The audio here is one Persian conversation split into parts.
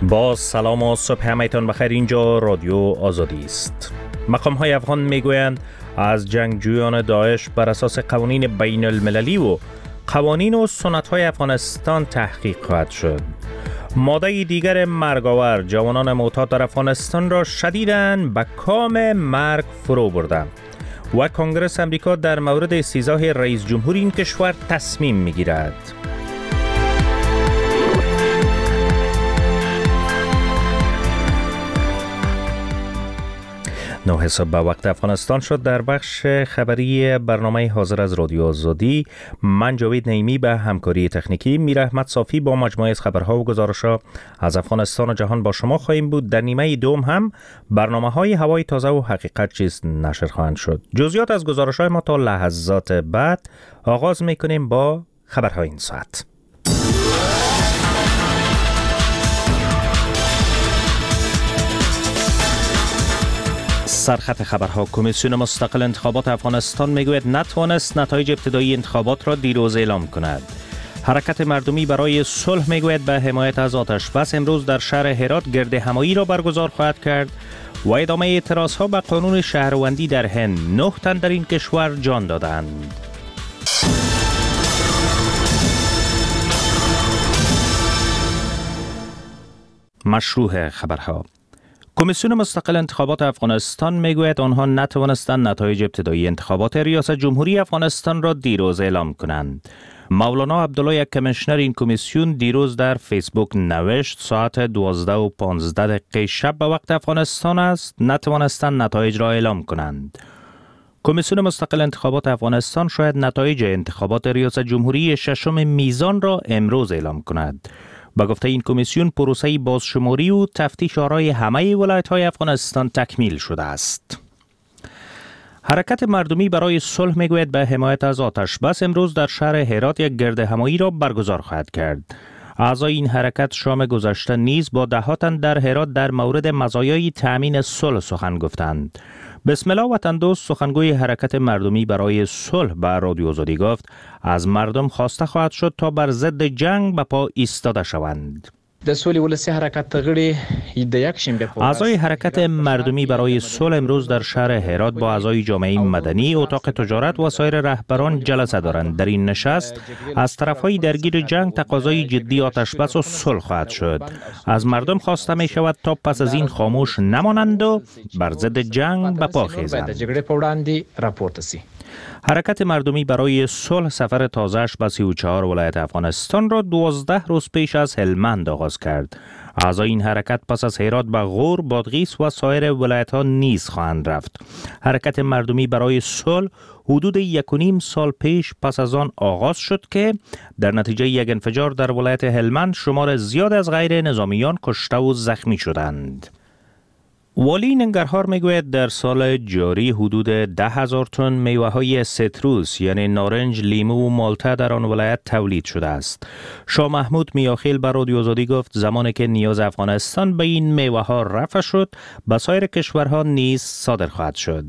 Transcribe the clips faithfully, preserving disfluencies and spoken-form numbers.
با سلام و صبح همایتان بخیر. اینجا رادیو آزادی است. مقام های افغان میگویند از جنگجویان داعش بر اساس قوانین بین المللی و قوانین و سنت های افغانستان تحقیق خواهد شد. ماده دیگر مرگاور جوانان معتاد در افغانستان را شدیداً به کام مرگ فرو برده و کنگره امریکا در مورد استیضاح رئیس جمهور این کشور تصمیم میگیرد. نه حساب به وقت افغانستان شد. در بخش خبری برنامه حاضر از رادیو آزادی، من جاوید نعیمی به همکاری تکنیکی، میر احمد صافی با مجموعه از خبرها و گزارش‌ها از افغانستان و جهان با شما خواهیم بود. در نیمه دوم هم برنامه‌های هوای تازه و حقیقت چیست نشر خواهند شد. جزئیات از گزارش‌های ما تا لحظات بعد. آغاز می‌کنیم با خبرهای این ساعت. سرخط خبرها. کمیسیون مستقل انتخابات افغانستان میگوید نتوانست نتایج ابتدایی انتخابات را دیروز اعلام کند. حرکت مردمی برای صلح میگوید به حمایت از آتش بس امروز در شهر هرات گرد همایی را برگزار خواهد کرد و ادامه اعتراضها به قانون شهروندی در هند. نه تن در این کشور جان دادند. مشروع خبرها. کمیسیون مستقل انتخابات افغانستان میگوید آنها نتوانستند نتایج ابتدایی انتخابات ریاست جمهوری افغانستان را دیروز اعلام کنند. مولانا عبدالله، یک کمیشنر این کمیسیون، دیروز در فیسبوک نوشت ساعت دوازده و پانزده دقیقه شب به وقت افغانستان است نتوانستند نتایج را اعلام کنند. کمیسیون مستقل انتخابات افغانستان شاید نتایج انتخابات ریاست جمهوری ششم میزان را امروز اعلام کند. با گفته این کمیسیون پروسه بازشماری و تفتیش آرای همه ولایت‌های افغانستان تکمیل شده است. حرکت مردمی برای صلح میگوید به حمایت از آتش بس امروز در شهر هرات یک گرد همایی را برگزار خواهد کرد. اعضای این حرکت شام گذشته نیز با ده تن در هرات در مورد مزایای تأمین صلح سخن گفتند. بسم الله وطن دوست، سخنگوی حرکت مردمی برای صلح به رادیو آزادی گفت از مردم خواسته خواهد شد تا بر ضد جنگ به پا ایستاده شوند. د سولې ولسی حرکت غړي د یک شنبه اعضای حرکت مردمی برای صلح امروز در شهر هرات با اعضای جامعه مدنی، اتاق تجارت و سایر رهبران جلسه دارند. در این نشست از طرفهای درگیر جنگ تقاضای جدی آتشبس و صلح خواهد شد. از مردم خواسته می شود تا پس از این خاموش نمانند و بر ضد جنگ به پا خیزند. حرکت مردمی برای صلح سفر تازه‌اش به سی و چهار ولایت افغانستان را دوازده روز پیش از هلمند آغاز کرد. اعضای این حرکت پس از هرات به غور، بادغیس و سایر ولایت‌ها نیز خواهند رفت. حرکت مردمی برای صلح حدود یک و نیم سال پیش پس از آن آغاز شد که در نتیجه یک انفجار در ولایت هلمند شمار زیاد از غیر نظامیان کشته و زخمی شدند. والی ننگرهار میگوید در سال جاری حدود ده هزار تن میوه های سیتروس یعنی نارنج، لیمو و مالته در آن ولایت تولید شده است. شاه محمود میاخیل بر رادیو آزادی گفت زمانی که نیاز افغانستان به این میوه ها رفع شد به سایر کشورها نیز صادر خواهد شد.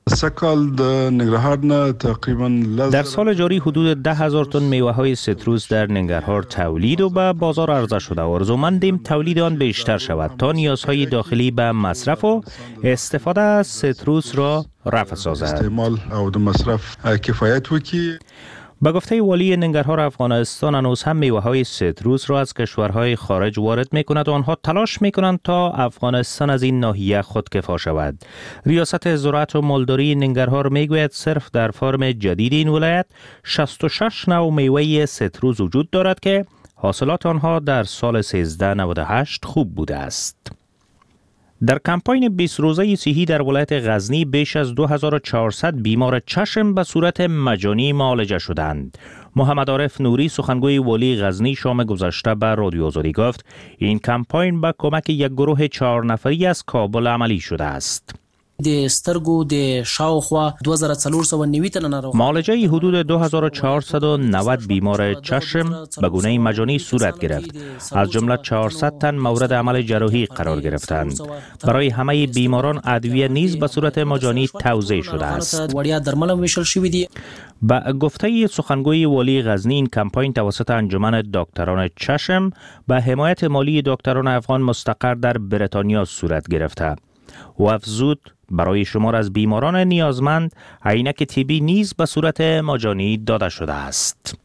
در سال جاری حدود ده هزار تن میوه های سیتروس در ننگرهار تولید و به بازار عرضه شده. آرزومندیم تولید آن بیشتر شود تا نیازهای داخلی به مصرف و استفاده از سیتروس را رفع سازد. استعمال او د مصرف کفایت وکړي. به گفته والی ننگرهار افغانستان هنوز هم میوه های سیتروس را از کشورهای خارج وارد می کند و آنها تلاش می کنند تا افغانستان از این ناحیه خودکفا شود. ریاست زراعت و مالداری ننگرهار می گوید صرف در فارم جدید این ولایت شصت و شش نوع میوه سیتروس وجود دارد که حاصلات آنها در سال سیزده نود و هشت خوب بوده است. در کمپاین بیست روزه صحی در ولایت غزنی بیش از دو هزار و چهارصد بیمار چشم به صورت مجانی معالجه شدند. محمد عارف نوری، سخنگوی والی غزنی، شام گذشته به رادیو آزادی گفت این کمپاین با کمک یک گروه چهار نفری از کابل عملی شده است. د سترګو د شاوخوا دو هزار و چهارصد و نود تن ناروغ معالجه حدود دو هزار و چهارصد و نود بیمار چشم به گونه مجانی صورت گرفت. از جمله چهارصد تن مورد عمل جراحی قرار گرفتند. برای همه بیماران ادویه نیز به صورت مجانی توزیع شده است. وړیا درمل هم ویشل شوي دي. با گفته سخنگوی والی غزنی، این کمپاین توسط انجمن دکتران چشم به حمایت مالی دکتران افغان مستقر در بریتانیا صورت گرفته و افزود برای شمار از بیماران نیازمند عینک طبی نیز به صورت مجانی داده شده است.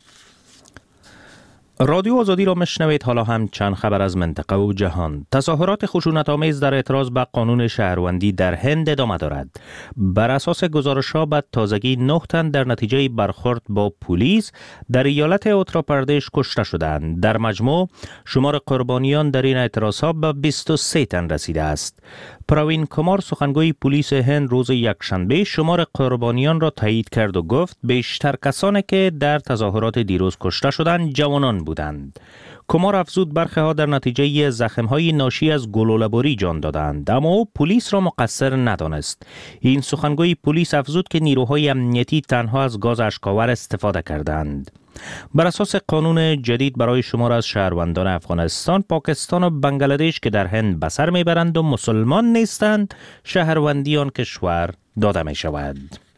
رادیو آزادی را میشنوید. حالا هم چند خبر از منطقه و جهان. تظاهرات خشونت‌آمیز در اعتراض به قانون شهروندی در هند ادامه دارد. بر اساس گزارش‌ها به تازگی نه تن در نتیجه برخورد با پلیس در ایالت اتراپردش کشته شدند. در مجموع شمار قربانیان در این اعتراض‌ها به بیست و سه تن رسیده است. پراوین کمار سخنگوی پلیس هند روز یکشنبه شمار قربانیان را تایید کرد و گفت بیشتر کسانی که در تظاهرات دیروز کشته شدند جوانان بودند. کمار افزود برخی ها در نتیجه زخم‌های ناشی از گلوله‌باری جان دادند، اما او پلیس را مقصر ندانست. این سخنگوی پلیس افزود که نیروهای امنیتی تنها از گاز اشک‌آور استفاده کردند. بر اساس قانون جدید برای شمار از شهروندان افغانستان، پاکستان و بنگلادش که در هند به سر میبرند و مسلمان نیستند، شهروندی آن کشور داده می شود.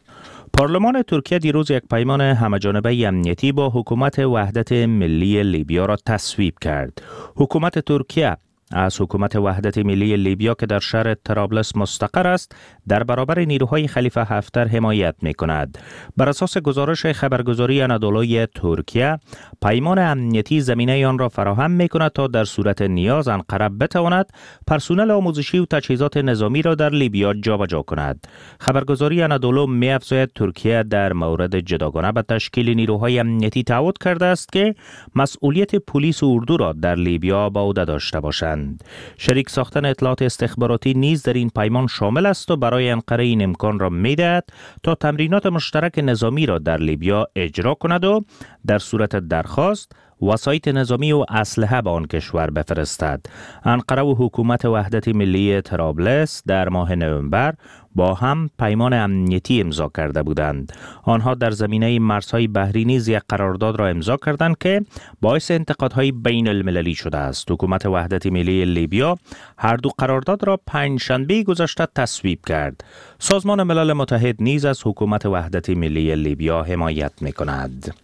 پارلمان ترکیه دیروز یک پیمان همه‌جانبه امنیتی با حکومت وحدت ملی لیبیا را تصویب کرد. حکومت ترکیه از حکومت وحدت ملی لیبیا که در شهر طرابلس مستقر است در برابر نیروهای خلیفه هفتر حمایت می کند. بر اساس گزارش خبرگزاری انادولوی ترکیه، پیمان امنیتی زمینه آن را فراهم می کند تا در صورت نیاز انقره بتواند پرسنل آموزشی و تجهیزات نظامی را در لیبیا جابجا کند. خبرگزاری انادولو می افزاید ترکیه در مورد جداگانه به تشکیل نیروهای امنیتی تعهد کرده است که مسئولیت پلیس و اردو را در لیبیا به عهده داشته باشند. شریک ساختن اطلاعات استخباراتی نیز در این پیمان شامل است و برای انقره این امکان را می‌دهد تا تمرینات مشترک نظامی را در لیبیا اجرا کند و در صورت درخواست وسایط نظامی و اسلحه به آن کشور بفرستد. انقره و حکومت وحدت ملی طرابلس در ماه نوامبر با هم پیمان امنیتی امضا کرده بودند. آنها در زمینه مرزهای بحری نیز یک قرارداد را امضا کردند که باعث انتقادهای بین المللی شده است. حکومت وحدت ملی لیبیا هر دو قرارداد را پنجشنبه گذشته تصویب کرد. سازمان ملل متحد نیز از حکومت وحدت ملی لیبیا حمایت می‌کند.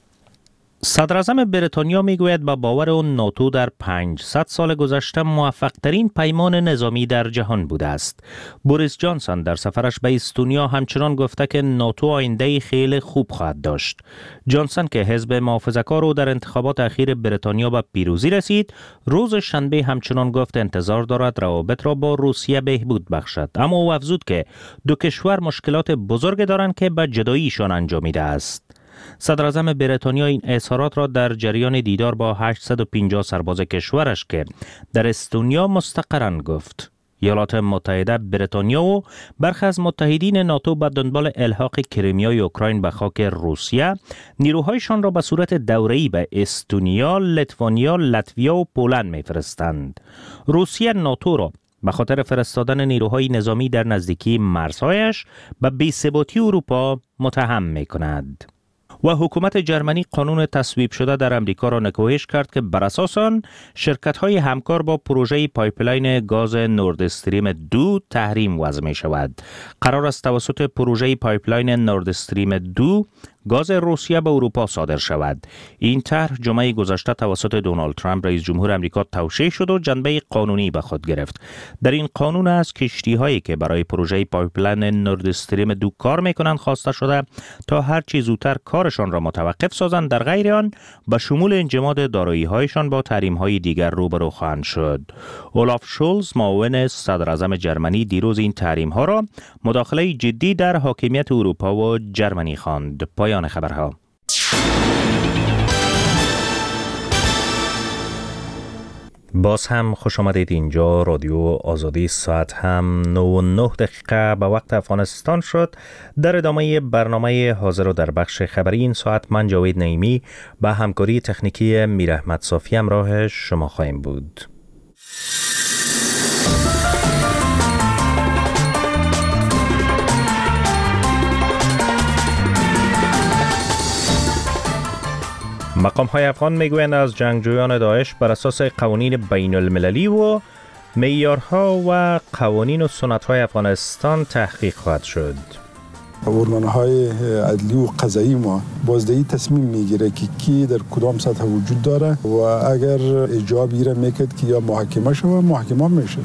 صدر اعظم بریتانیا میگوید با باور اون ناتو در پانصد سال گذشته موفق ترین پیمان نظامی در جهان بوده است. بوریس جانسون در سفرش به استونیا همچنان گفته که ناتو آینده خیلی خوب خواهد داشت. جانسون که حزب محافظه‌کار او در انتخابات اخیر بریتانیا به پیروزی رسید، روز شنبه همچنان گفت انتظار دارد روابط را با روسیه بهبود بخشد، اما او افزود که دو کشور مشکلات بزرگ دارند که به جداییشان انجامیده است. صدر اعظم بریتانیا این اظهارات را در جریان دیدار با هشتصد و پنجاه سرباز کشورش که در استونیا مستقرند گفت. ایالات متحده، بریتانیا و برخی از متحدین ناتو به دنبال الحاق کریمیای اوکراین به خاک روسیه نیروهایشان را به صورت دوره‌ای به استونیا، لیتوانیا، لاتویا و پولند می‌فرستند. روسیه ناتو را به خاطر فرستادن نیروهای نظامی در نزدیکی مرزهایش به بی‌ثباتی اروپا متهم می‌کند. و حکومت جرمنی قانون تصویب شده در امریکا را نکوهش کرد که بر اساس آن شرکت‌های همکار با پروژه پایپلاین گاز نورد استریم دو تحریم وضع می شود. قرار است توسط پروژه پایپلاین نورد استریم دو گاز روسیه به اروپا صادر شود. این طرح جمعه گذشته توسط دونالد ترامپ رئیس جمهور آمریکا توشیح شد و جنبه قانونی به خود گرفت. در این قانون از کشتی‌هایی که برای پروژه پایپلاین نورد استریم دو کار می‌کنند خواسته شده تا هر چه زودتر کارشان را متوقف سازند، در غیر آن به شمول انجماد دارایی‌هایشان با تحریم‌های دیگر روبرو خواهند شد. اولاف شولز معاون صدر اعظم جرمنی دیروز این تحریم‌ها را مداخله جدی در حاکمیت اروپا و جرمنی خواند. پایان خبرها. باز هم خوش آمدید. اینجا رادیو آزادی، ساعت هم نه و نه دقیقه به وقت افغانستان شد. در ادامه برنامه حاضر و در بخش خبری این ساعت من جاوید نعیمی با همکاری تکنیکی میر احمد صافی همراه شما خواهیم بود. مقام های افغان میگویند از جنگجویان داعش بر اساس قوانین بین المللی و معیارها و قوانین و سنت های افغانستان تحقیق خواهد شد. ارگان‌های عدلی و قضایی ما بازدهی تصمیم میگیره که کی در کدام سطح وجود داره و اگر اجاب گیره میکرد که یا محاکمه شود محاکمه میشه.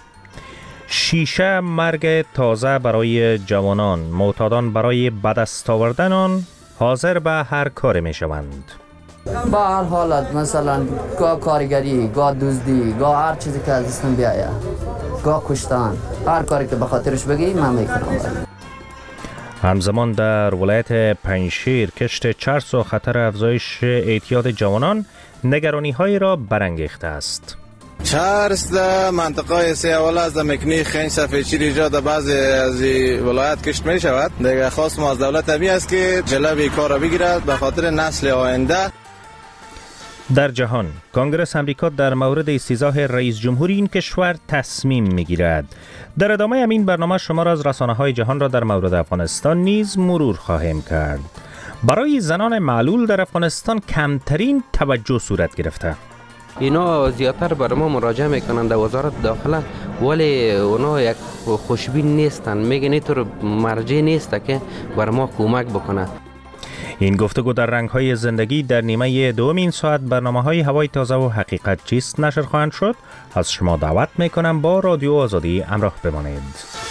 شیشه مرگ تازه برای جوانان، معتادان برای بدست آوردن آن حاضر به هر کار میشوند. با هر حالت مثلا گاه کارگری، گاه دزدی، گاه هر چیزی که از دستم بیایه، گاه کشتن، هر کاری که به خاطرش بگی من میکنم. همزمان در ولایت پنجشیر کشت چرس و خطر افزایش اعتیاد جوانان نگرانی های را برانگیخته است. چرس در منطقه سه اول از در مکنی خنج سفیدچیر ایجاد در بعضی از ولایت کشت می شود. دیگه خواست ما از دولت همی است که جلوی کار را بگیرد به خاطر نسل آینده. در جهان کنگره امریکا در مورد استیضاح رئیس جمهوری این کشور تصمیم میگیرد. در ادامه همین برنامه شما را از رسانه‌های جهان را در مورد افغانستان نیز مرور خواهیم کرد. برای زنان معلول در افغانستان کمترین توجه صورت گرفته. اینا زیادتر برای ما مراجعه میکنن در وزارت داخله، ولی اونا یک خوشبین نیستن، میگن اینطور مرجع نیست که برای ما کمک بکنه. این گفتگو در رنگ‌های زندگی در نیمه دوم این ساعت برنامه‌های هوای تازه و حقیقت چیست نشر خواهند شد. از شما دعوت میکنم با رادیو آزادی همراه بمانید.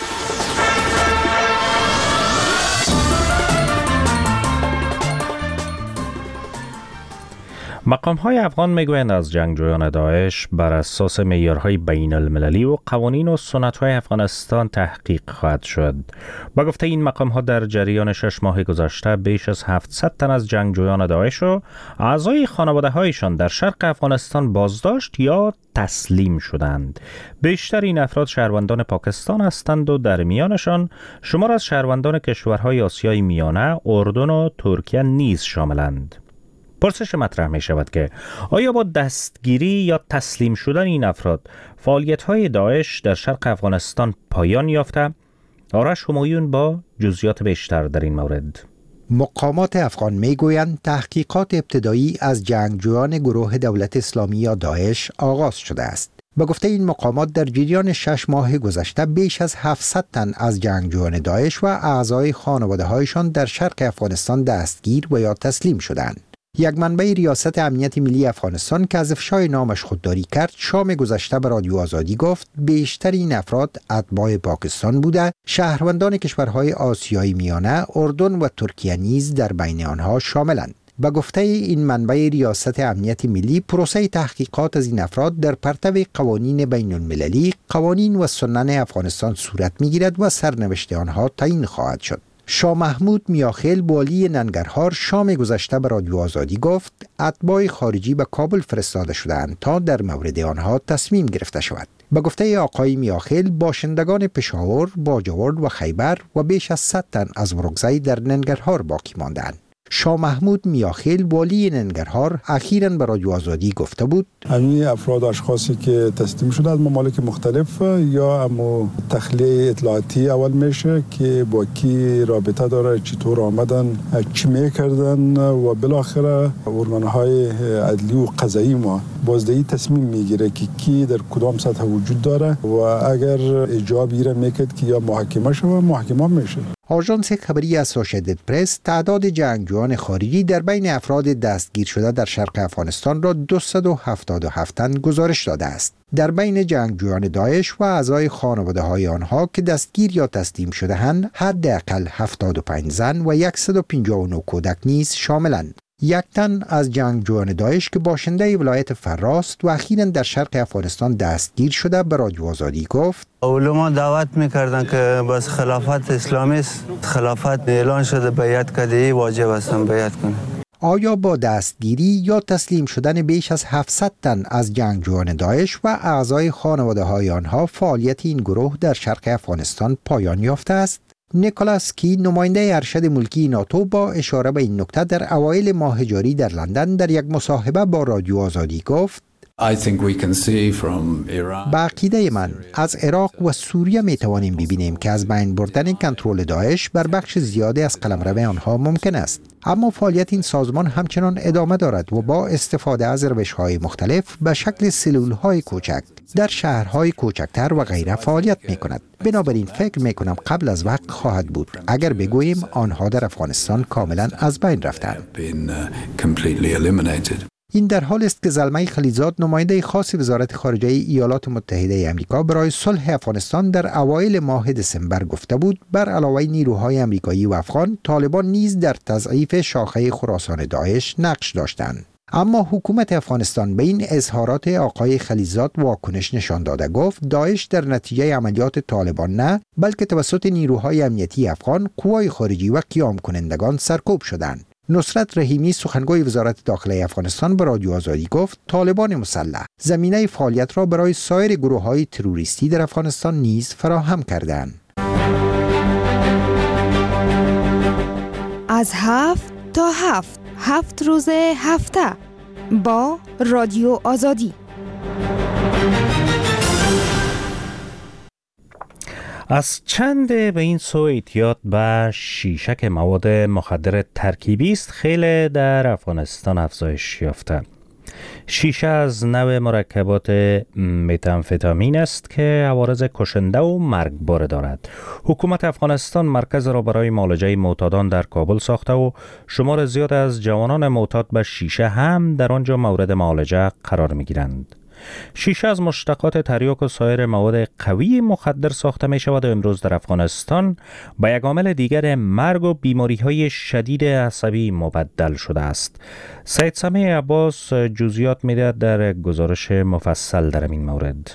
مقام‌های افغان میگویند از جنگجویان داعش بر اساس معیارهای بین المللی و قوانین و سنت‌های افغانستان تحقیق خواهد شد. با گفته این مقام‌ها در جریان شش ماه گذشته بیش از هفتصد تن از جنگجویان داعش و اعضای خانواده‌هایشان در شرق افغانستان بازداشت یا تسلیم شدند. بیشتر این افراد شهروندان پاکستان هستند و در میانشان شمار از شهروندان کشورهای آسیای میانه، اردن و ترکیه نیز شاملند. پرسش مطرح می شود که آیا با دستگیری یا تسلیم شدن این افراد فعالیت‌های داعش در شرق افغانستان پایان یافته؟ آرش همایون با جزئیات بیشتر در این مورد. مقامات افغان میگویند تحقیقات ابتدایی از جنگجویان گروه دولت اسلامی یا داعش آغاز شده است. به گفته این مقامات در جریان شش ماه گذشته بیش از هفتصد تن از جنگجویان داعش و اعضای خانواده‌هایشان در شرق افغانستان دستگیر و یا تسلیم شدند. یک منبع ریاست امنیت ملی افغانستان که از افشای نامش خودداری کرد شام گذشته به رادیو آزادی گفت بیشتر این افراد اتباع پاکستان بوده، شهروندان کشورهای آسیای میانه، اردن و ترکیه نیز در بین آنها شاملند. به گفته این منبع ریاست امنیت ملی پروسه تحقیقات از این افراد در پرتو قوانین بین المللی، قوانین و سنن افغانستان صورت میگیرد و سرنوشت آنها تعیین خواهد شد. شاه محمود میاخیل والی ننگرهار شام گذشته به رادیو آزادی گفت اتباع خارجی به کابل فرستاده شدند تا در مورد آنها تصمیم گرفته شود. به گفته آقای میاخیل باشندگان پشاور، باجوړ و خیبر و بیش از صد تن از ورکزی در ننگرهار باقی ماندند. شاه محمود میاخیل والی ننگرهار اخیراً به رادیو آزادی گفته بود همین افراد اشخاصی که تسلیم شده از ممالک مختلف یا اما تخلیه اطلاعاتی اول میشه که با کی رابطه داره، چطور آمدن، چی میکردن و بالاخره ارگان‌های عدلی و قضایی ما بازدهی تصمیم میگیره که کی در کدام سطح وجود داره و اگر اجاب گیره میکرد که یا محاکمه شود محاکمه میشه. آژانس خبری اسوسییتد پرس تعداد جنگجویان خارجی در بین افراد دستگیر شده در شرق افغانستان را دویست و هفتاد و هفت تن گزارش داده است. در بین جنگجویان داعش و اعضای خانواده‌های آنها که دستگیر یا تسلیم شده‌اند، حداقل هفتاد و پنج زن و صد و پنجاه و نه کودک نیز شاملند. یک تن از جنگجویان داعش که باشنده ولایت فراست و اخیراً در شرق افغانستان دستگیر شده به رادیو آزادی گفت علما دعوت میکردن که بس خلافت اسلامی است، خلافت اعلان شده بیعت کرده، واجب هستن بیعت کنه. آیا با دستگیری یا تسلیم شدن بیش از هفتصد تن از جنگجویان داعش و اعضای خانواده‌های آنها فعالیت این گروه در شرق افغانستان پایان یافته است؟ نیکولاس کی نماینده ارشد ملکی ناتو با اشاره به این نکته در اوایل ماه جاری در لندن در یک مصاحبه با رادیو آزادی گفت با عقیده من از عراق و سوریه می توانیم ببینیم که از بین بردن کنترل داعش بر بخش زیادی از قلمرو آنها ممکن است. اما فعالیت این سازمان همچنان ادامه دارد و با استفاده از روش‌های مختلف به شکل سلول‌های کوچک در شهرهای کوچکتر و غیره فعالیت می کند. بنابراین فکر می کنم قبل از وقت خواهد بود اگر بگوییم آنها در افغانستان کاملا از بین رفتند. این در حال است که زلمه خلیزاد، نماینده خاص وزارت خارجه ایالات متحده آمریکا برای صلح افغانستان، در اوایل ماه دسامبر گفته بود بر علاوه نیروهای آمریکایی و افغان، طالبان نیز در تضعیف شاخه خراسان داعش نقش داشتند. اما حکومت افغانستان به این اظهارات آقای خلیزاد واکنش نشان داده. گفت داعش در نتیجه عملیات طالبان نه بلکه توسط نیروهای امنیتی افغان، قوای خارجی و قیام کنندگان سرکوب شدند. نصرت رحیمی، سخنگوی وزارت داخله افغانستان، به رادیو آزادی گفت طالبان مسلح زمینه فعالیت را برای سایر گروه‌های تروریستی در افغانستان نیز فراهم کردند. از هفت تا هفت هفت روز هفته با رادیو آزادی. از چند به این سو اعتیاد به شیشک مواد مخدر ترکیبی است خیلی در افغانستان افزایش یافته. شیشه از نوع مرکبات متامفتامین است که عوارض کشنده و مرگبار دارد. حکومت افغانستان مرکز را برای معالجه معتادان در کابل ساخته و شمار زیاد از جوانان معتاد به شیشه هم در آنجا مورد معالجه قرار می گیرند. شیشه از مشتقات تریاک و سایر مواد قوی مخدر ساخته می شود و امروز در افغانستان با یک عامل دیگر مرگ و بیماری های شدید عصبی مبدل شده است. سید سمیع عباس جزئیات می دهد در گزارش مفصل در این مورد.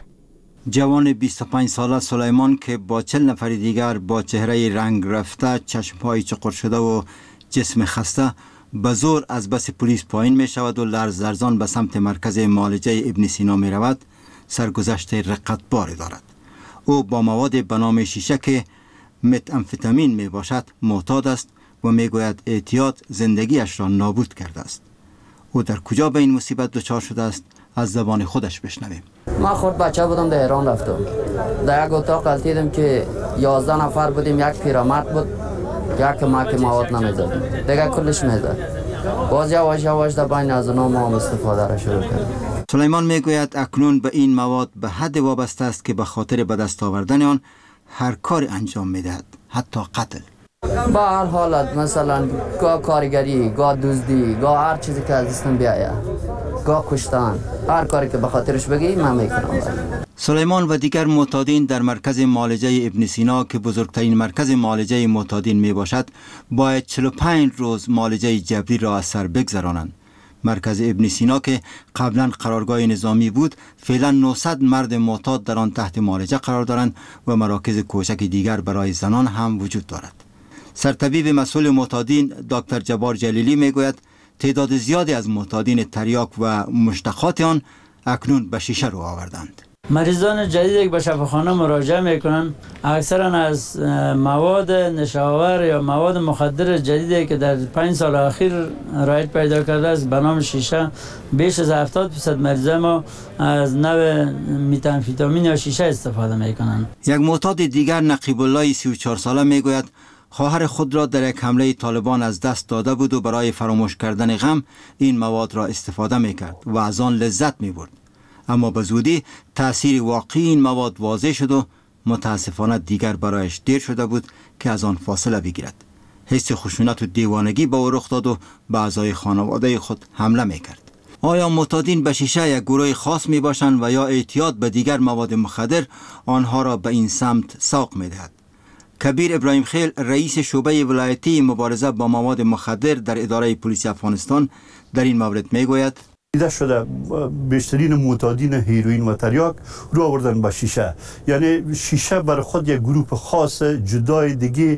جوان بیست و پنج ساله سلیمان که با چهل نفر دیگر با چهره رنگ رفته، چشم‌های چقر شده و جسم خسته به زور از بس پلیس پایین می شود و لرز لرزان به سمت مرکز معالجه ابن سینا می رود، سرگذشت رقتبار دارد. او با مواد به نام شیشه که متامفتامین می باشد معتاد است و می گوید اعتیاد زندگیش را نابود کرده است. او در کجا به این مصیبت دچار شده است؟ از زبان خودش بشنویم. ما خود بچه بودم در ایران رفتم، در یک اتاق قلتیدم که یازده نفر بودیم، یک پیرمرد بود، یک ما که مواد نمیزدیم، دیگه کلش میزد. باز یواش یواش در بین از اونا ما هم استفاده را شروع کردیم. سلیمان میگوید اکنون به این مواد به حد وابسته است که به خاطر به دست آوردن آن هر کار انجام میدهد، حتی قتل. با هر حالت، مثلا گاه کارگری، گاه دزدی، گاه هر چیزی که از دستم بیایه، گاه کشتن، هر کاری که به خاطرش بگی من میکنم. سلیمان و دیگر معتادین در مرکز معالجه ابن سینا که بزرگترین مرکز معالجه معتادین می باشد باید چهل و پنج روز معالجه جبری را از سر بگذرانند. مرکز ابن سینا که قبلا قرارگاه نظامی بود، فعلا نهصد مرد معتاد در آن تحت معالجه قرار دارند و مراکز کوچک دیگر برای زنان هم وجود دارد. سرطبیب مسئول معتادین دکتر جبار جلیلی می گوید تعداد زیادی از معتادین تریاک و مشتقات آن اکنون به شیشه رو آوردند. مریضان جدیدی که به شفاخانه مراجعه میکنن اکثرا از مواد نشاور یا مواد مخدر جدیدی که در پنج سال اخیر رایج پیدا کرده است به نام شیشه، بیش از هفتاد درصد مریضان ما از نوع متامفتامین یا شیشه استفاده میکنن. یک معتاد دیگر نقیب الله سی و چهار ساله میگوید خواهر خود را در یک حمله طالبان از دست داده بود و برای فراموش کردن غم این مواد را استفاده میکرد و از آن لذت میبرد. اما به زودی تأثیر واقعی این مواد واضح شد و متاسفانه دیگر برایش دیر شده بود که از آن فاصله بگیرد. حس خشونت و دیوانگی به او رخ داد و به اعضای خانواده خود حمله میکرد. آیا معتادین به شیشه یک گروه خاص می باشند و یا اعتیاد به دیگر مواد مخدر آنها را به این سمت سوق میدهد؟ کبیر ابراهیم خیل، رئیس شعبه ولایتی مبارزه با مواد مخدر در اداره پلیس افغانستان، در این مورد میگوید دیده شده بیشترین معتادین هیروئین و تریاک رو آوردن به شیشه. یعنی شیشه بر خود یک گروه خاص جدای دیگه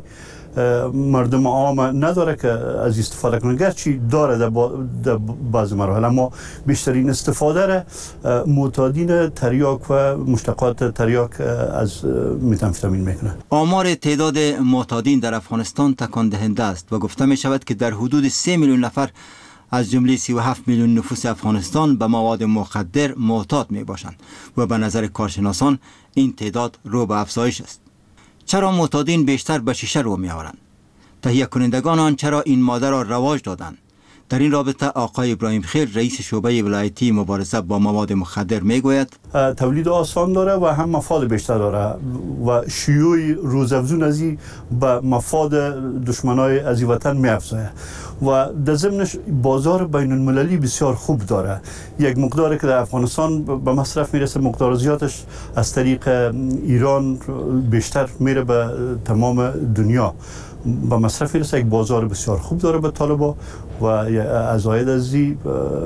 مردم عام نداره که از استفاده کنه، گرچه داره در, با در بعض مراحل، اما بیشترین استفاده را معتادین تریاک و مشتقات تریاک از متامفتامین میکنه. آمار تعداد معتادین در افغانستان تکان دهنده است و گفته می شود که در حدود سه میلیون نفر از جمله سی و هفت میلیون نفوس افغانستان به مواد مخدر معتاد می باشند و به نظر کارشناسان این تعداد رو به افزایش است. چرا معتادین بیشتر به شیشه رو می آورند؟ تهیه کنندگان آن چرا این ماده را رواج دادند؟ در این رابطه آقای ابراهیم خیل رئیس شعبه ولایتی مبارزه با مواد مخدر میگوید تولید آسان داره و هم مفاد بیشتر داره و شیوع روزافزون از این به مفاد دشمنای از وطن میافزایه و در ضمنش بازار بین المللی بسیار خوب داره. یک مقداری که در افغانستان به مصرف میرسه، مقدار زیادش از طریق ایران بیشتر میره به تمام دنیا به مصرف میرسه. یک بازار بسیار خوب داره به طالبا و از عاید از این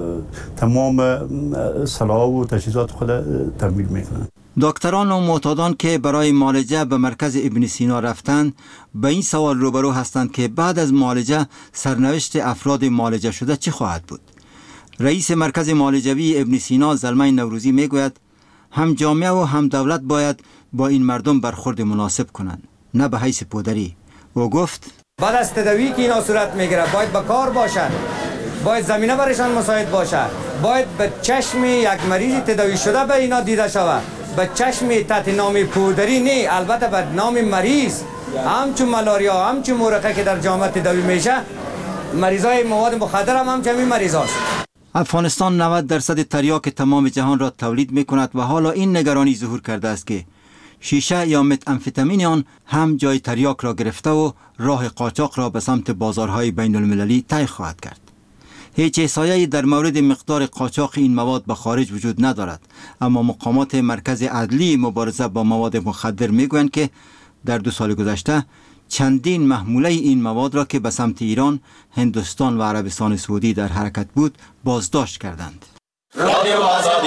تمام سلاح و تجهیزات خود تمویل میکنن. دکتران و معتادان که برای معالجه به مرکز ابن سینا رفتند به این سوال روبرو هستند که بعد از معالجه سرنوشت افراد معالجه شده چه خواهد بود؟ رئیس مرکز معالجوی ابن سینا زلمه نوروزی میگوید هم جامعه و هم دولت باید با این مردم برخورد مناسب کنند، نه به حیث پودری. او گفت بعد از تداوی که اینا صورت میگیره باید به کار باشد، باید زمینه برشان مساعد باشد، باید به چشم یک مریض تداوی شده به اینا دیده شود، به چشم تحت نام پودری نه، البته به نام مریض. همچون ملاریا، همچون مورخه که در جامعه تداوی میشه، مریضای مواد مخدر هم همچنین مریض هست. افغانستان نود درصد تریاک تمام جهان را تولید میکند و حالا این نگرانی ظهور کرده است که شیشه یا متامفتامین آن هم جای تریاک را گرفته و راه قاچاق را به سمت بازارهای بین المللی طی خواهد کرد. هیچ احصایه‌ای در مورد مقدار قاچاق این مواد به خارج وجود ندارد، اما مقامات مرکز عدلی مبارزه با مواد مخدر میگویند که در دو سال گذشته چندین محموله این مواد را که به سمت ایران، هندوستان و عربستان سعودی در حرکت بود بازداشت کردند. رادیو آزادی.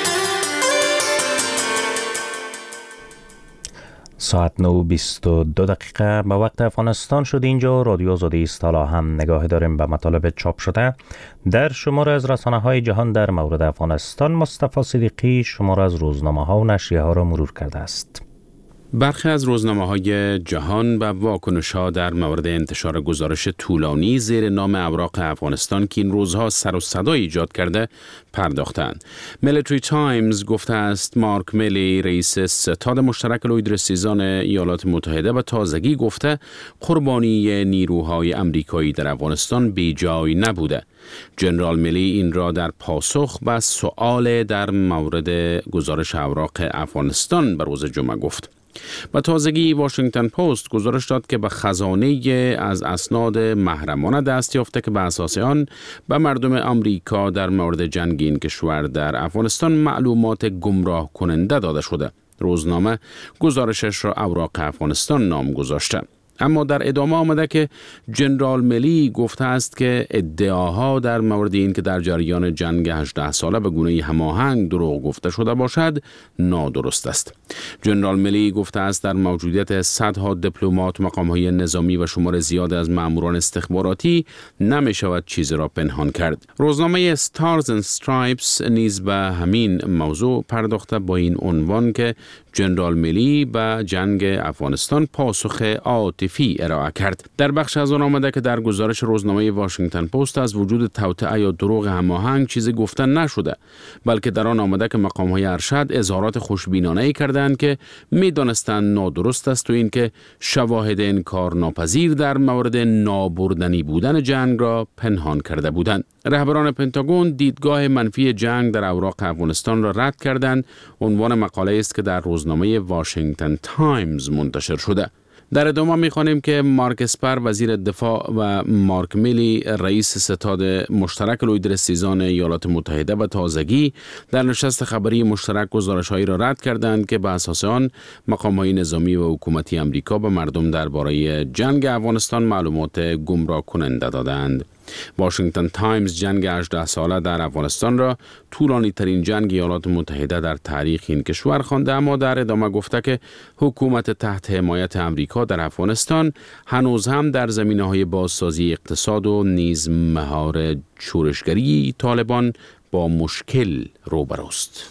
ساعت نه و بیست و دو دقیقه به وقت افغانستان شد. اینجا رادیو آزادی است. حالا هم نگاه داریم به مطالب چاپ شده در شمار از رسانه های جهان در مورد افغانستان. مصطفی صدیقی شمار از روزنامه ها و نشریه ها را مرور کرده است. برخی از روزنامه‌های جهان به واکنش‌ها در مورد انتشار گزارش طولانی زیر نام اوراق افغانستان که این روزها سر و صدا ایجاد کرده پرداختند. میلیتری تایمز گفته است مارک میلی رئیس ستاد مشترک لویدرسیزان ایالات متحده به تازگی گفته قربانی نیروهای امریکایی در افغانستان بیجای نبوده. جنرال میلی این را در پاسخ به سؤال در مورد گزارش اوراق افغانستان به روز جمعه گفت. به تازگی واشنگتن پست گزارش داد که به خزانه از اسناد محرمانه دست یافته که به اساس آن به مردم آمریکا در مورد جنگ این کشور در افغانستان معلومات گمراه کننده داده شده. روزنامه گزارشش را اوراق افغانستان نام گذاشته. اما در ادامه آمده که جنرال میلی گفته است که ادعاها در مورد این که در جریان جنگ هجده ساله به گونه هماهنگ دروغ گفته شده باشد نادرست است. جنرال میلی گفته است در موجودیت صدها دیپلمات، مقام‌های نظامی و شمار زیاد از ماموران استخباراتی نمی شود چیزی را پنهان کرد. روزنامه ستارز اند استرایپس نیز به همین موضوع پرداخته با این عنوان که جنرال میلی به جنگ افغانستان پاسخ عاطفی ارائه کرد. در بخش از آن آمده که در گزارش روزنامه واشنگتن پست از وجود توطئه یا دروغ هماهنگ چیزی گفته نشده، بلکه در آن آمده که مقام‌های ارشد اظهارات خوشبینانه‌ای کردند که می‌دانستند نادرست است و اینکه شواهد انکار ناپذیر در مورد نابردنی بودن جنگ را پنهان کرده بودند. رهبران پنتاگون دیدگاه منفی جنگ در اوراق افغانستان را رد کردند. عنوان مقاله است که در روزنامه واشنگتن تایمز منتشر شده. در ادامه می‌خوانیم که مارک اسپر وزیر دفاع و مارک میلی رئیس ستاد مشترک لویدرسیزان ایالات متحده و تازگی در نشست خبری مشترک گزارش‌هایی را رد کردند که به اساس آن مقام‌های نظامی و حکومتی آمریکا به مردم درباره جنگ افغانستان معلومات گمراه کننده دادند. واشنگتن تایمز جنگ هجده ساله در افغانستان را طولانی ترین جنگ ایالات متحده در تاریخ این کشور خوانده، اما در ادامه گفته که حکومت تحت حمایت آمریکا در افغانستان هنوز هم در زمینه‌های بازسازی اقتصاد و نیز مهار شورشگری طالبان با مشکل روبروست.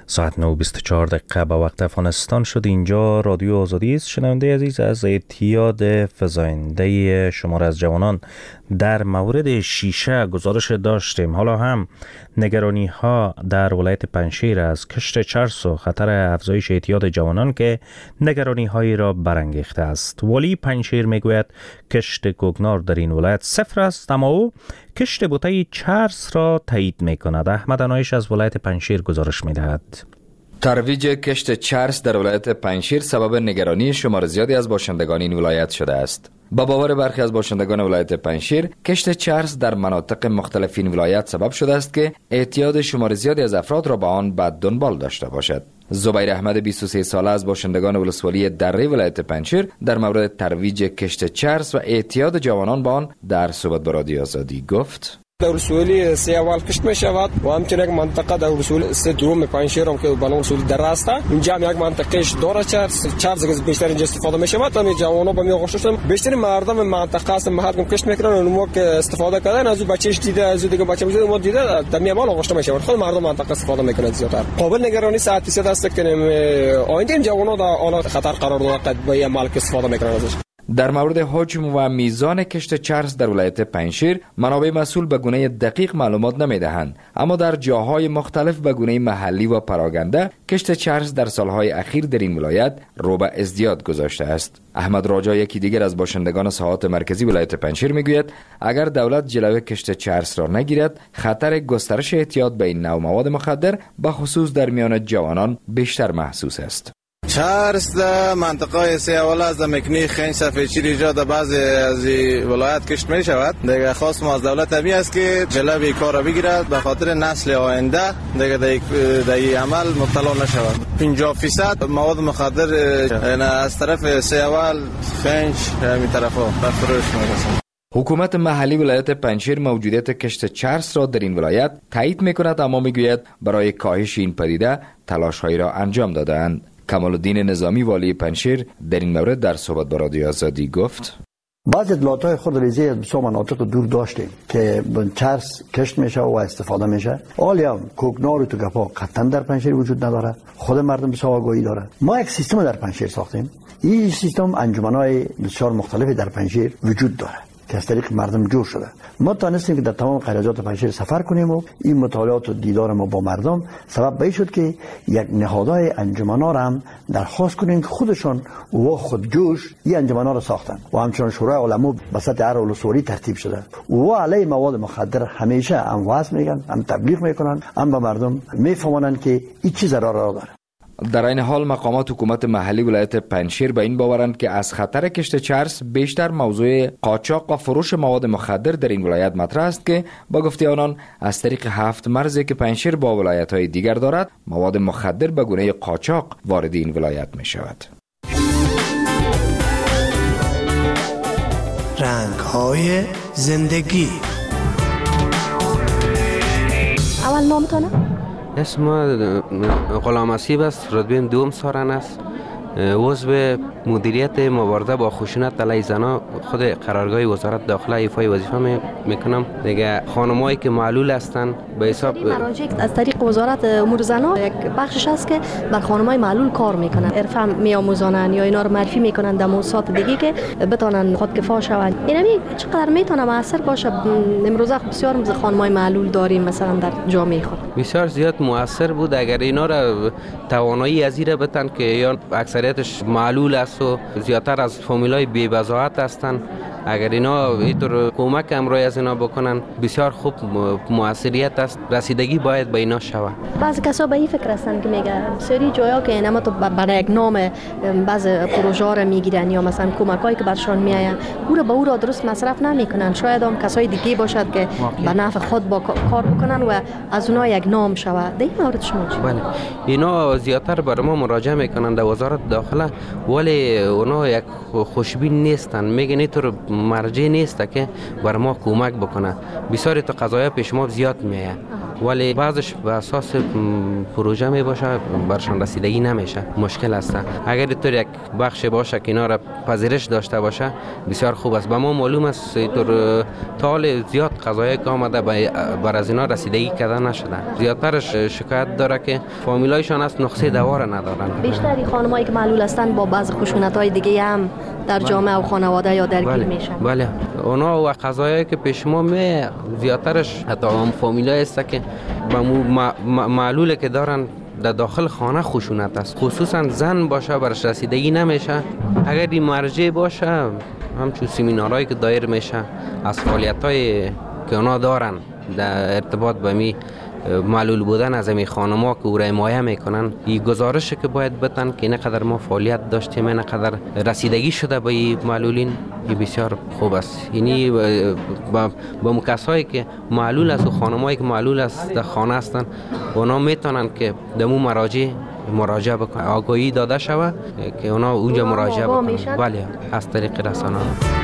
ساعت نه و بیست و چهار دقیقه به وقت افغانستان شد. اینجا رادیو آزادی است. شنونده عزیز، از اعتیاد فزاینده شمار از جوانان در مورد شیشه گزارش داشتیم. حالا هم نگرانی ها در ولایت پنجشیر از کشت چرس و خطر افزایش اعتیاد جوانان که نگرانی هایی را برانگیخته است. ولی پنجشیر میگوید کشت کوکنار در این ولایت صفر است، اما او کشت بوته چرس را تایید میکند. احمد انایش از ولایت پنجشیر گزارش میدهد. ترویج کشت چرس در ولایت پنجشیر سبب نگرانی شمار زیادی از باشندگان این ولایت شده است. با باور برخی از باشندگان ولایت پنجشیر، کشت چرس در مناطق مختلف این ولایت سبب شده است که اعتیاد شمار زیادی از افراد را به آن به دنبال داشته باشد. زبیر احمد بیست و سه ساله از باشندگان ولسوالی دره ولایت پنجشیر در مورد ترویج کشت چرس و اعتیاد جوانان به آن در صحبت با رادیو آزادی گفت: در ولسوالی سه اول کشت می شود و همچنین یک منطقه در ولسوالی سه دوم پنجشیر هم که به نام ولسوالی دره است. اینجا هم یک منطقهش داره چرس چرس که بیشتر اینجا استفاده می شود. همین جوانان به می آغوششون بیشتر مردم منطقه است محل کم کشت میکنن و ما که استفاده کردن از اون بچه‌اش دیده از اون دیگه بچه میزد ما دیده در میامال آغوشته می شود. خود مردم منطقه استفاده میکنن زیادتر. قابل نگرانی صد درصد است که آینده این جوانان در حالت خطر قرار داده به این عمل که استفاده میکنن ازش. در مورد حجم و میزان کشت چرس در ولایت پنجشیر منابع مسئول به گونه دقیق معلومات نمیدهند، اما در جاهای مختلف به گونه محلی و پراگنده کشت چرس در سالهای اخیر در این ولایت رو به ازدیاد گذاشته است. احمد راجا، یکی دیگر از باشندگان ساحات مرکزی ولایت پنجشیر، میگوید اگر دولت جلوی کشت چرس را نگیرد، خطر گسترش اعتیاد به این نوع مواد مخدر به خصوص در میان جوانان بیشتر محسوس است. چرس در منطقه سه اول از مکنی خنج سفیدچیر ایجاد در بعضی از ولایت کشت می شود. دیگه خواست ما از دولت همی است که جلوی کار را بگیرد به خاطر نسل آینده دیگه در این عمل مبتلا نشود. پنجاه فیصد مواد مخدر از طرف سه اول خنج همین طرفا به فروش میرسد. حکومت محلی ولایت پنجشیر موجودیت کشت چرس را در این ولایت تایید میکند، اما میگوید برای کاهش این پدیده تلاش‌هایی را انجام داده‌اند. کمال الدین نظامی والی پنجشیر در این مورد در صحبت با رادیو آزادی گفت: بعض اطلاعات‌های خود ریزی از بسیار مناطق دور داشتیم که چرس کشت میشه و استفاده میشه. حالا کوکنار و توگپا قطعا در پنجشیر وجود نداره. خود مردم بسیار آگاهی داره. ما یک سیستم در پنجشیر ساختیم. این سیستم انجمن‌های بسیار مختلفی در پنجشیر وجود داره که از طریق مردم جور شده. ما تانستیم که در تمام قریات پنجشیر سفر کنیم و این مطالعات و دیدار ما با مردم سبب به شد که یک نهادهای انجمن‌ها را هم درخواست کنیم که خودشون و خودجوش این انجمن‌ها را ساختن و همچنان شورای علما به سطح هر ولسوالی ترتیب شده و علیه مواد مخدر همیشه هم وعظ میگن، هم تبلیغ میکنن، هم به مردم میفهمونن که این چیز ضرر داره. در این حال مقامات حکومت محلی ولایت پنجشیر به این باورند که از خطر کشت چرس بیشتر موضوع قاچاق و فروش مواد مخدر در این ولایت مطرح است که با گفته آنان از طریق هفت مرزی که پنجشیر با ولایت‌های دیگر دارد مواد مخدر به گونه قاچاق وارد این ولایت می شود. رنگ‌های زندگی. اول نامتانه؟ اسم غلام اسیب است، رتبه دوم سارن است، عضو مدیریت مبارزه با خشونت علیه زنان خود قرارگاه وزارت داخله ایفای وظیفه میکنم. دیگه خانمایی که معلول هستن به حساب از طریق وزارت امور زنان یک بخشش است که بر خانمای معلول کار میکنن، عرفه میآموزانن یا اینا رو معرفی میکنن در موضوعات دیگه که بتونن خودکفا شوند. اینمی چقدر میتونه موثر باشه؟ امروزه بسیار خانمای معلول داریم مثلا در جامعه خود. بسیار زیاد موثر بود اگر اینا را توانایی از این بتن که یا اکثریتش معلول است و زیادتر از فامیلای بی بضاعت هستن، اگر اینا اینطور کمک امرای از اینا بکنن بسیار خوب موثریت است. رسیدگی باید به اینا شود. بعضی کسا به این فکر هستن که میگه سری جایا که اینما تو برای یک نام بعض پروژه را میگیرن یا مثلا کمکایی که برشان میآین او را به او را درست مصرف نمیکنن. شاید هم کسای دیگه باشد که به نفع خود با کار بکنن و از اونها یک نام شود. در این مورد شما چی؟ بله، اینا زیادتر برای ما مراجعه میکنن در وزارت داخله، ولی اونا یک خوشبین نیستن. میگن اینطور مرجع نیست که بر ما کمک بکنه. بسیاری تا قضایا پیش ما زیاد میآید ولی بعضش به اساس پروژه می باشه برشان رسیدگی نمیشه، مشکل است. اگر اینطور یک بخش باشه که اینا را پذیرش داشته باشه بسیار خوب است. به ما معلوم است اینطور تا حال زیاد قضایی که آمده بر از اینا رسیدگی کرده نشده. زیادترش شکایت داره که فامیلایشان است نقصه دوار ندارن. بیشتری خانمایی که معلول هستند با بعض خشونت‌های دیگه هم در جامعه و خانواده یا درگیر بله. میشن. بله اونا و قضایی که پیش ما می زیادترش حتی هم فامیلای است که با معلوله که دارن در داخل خانه خشونت است، خصوصا زن باشه برش رسیدگی نمیشه. اگر این مرجع باشه همچون سمینارهایی که دایر میشه از فعالیت‌های که اونا دارن در ارتباط به می معلول بودن از این خانم‌ها که او را حمایت میکنن، این گزارش که باید بتن که اینقدر ما فعالیت داشتیم، اینقدر رسیدگی شده به این معلولین، این بسیار خوب است. یعنی با با کسایی که معلول است و خانم‌هایی که معلول است در خانه هستن، اونا میتونن که دمو مراجع مراجعه بکنن، آگاهی داده شود که اونا اونجا مراجعه بکنن. بله از طریق رسانه‌ها.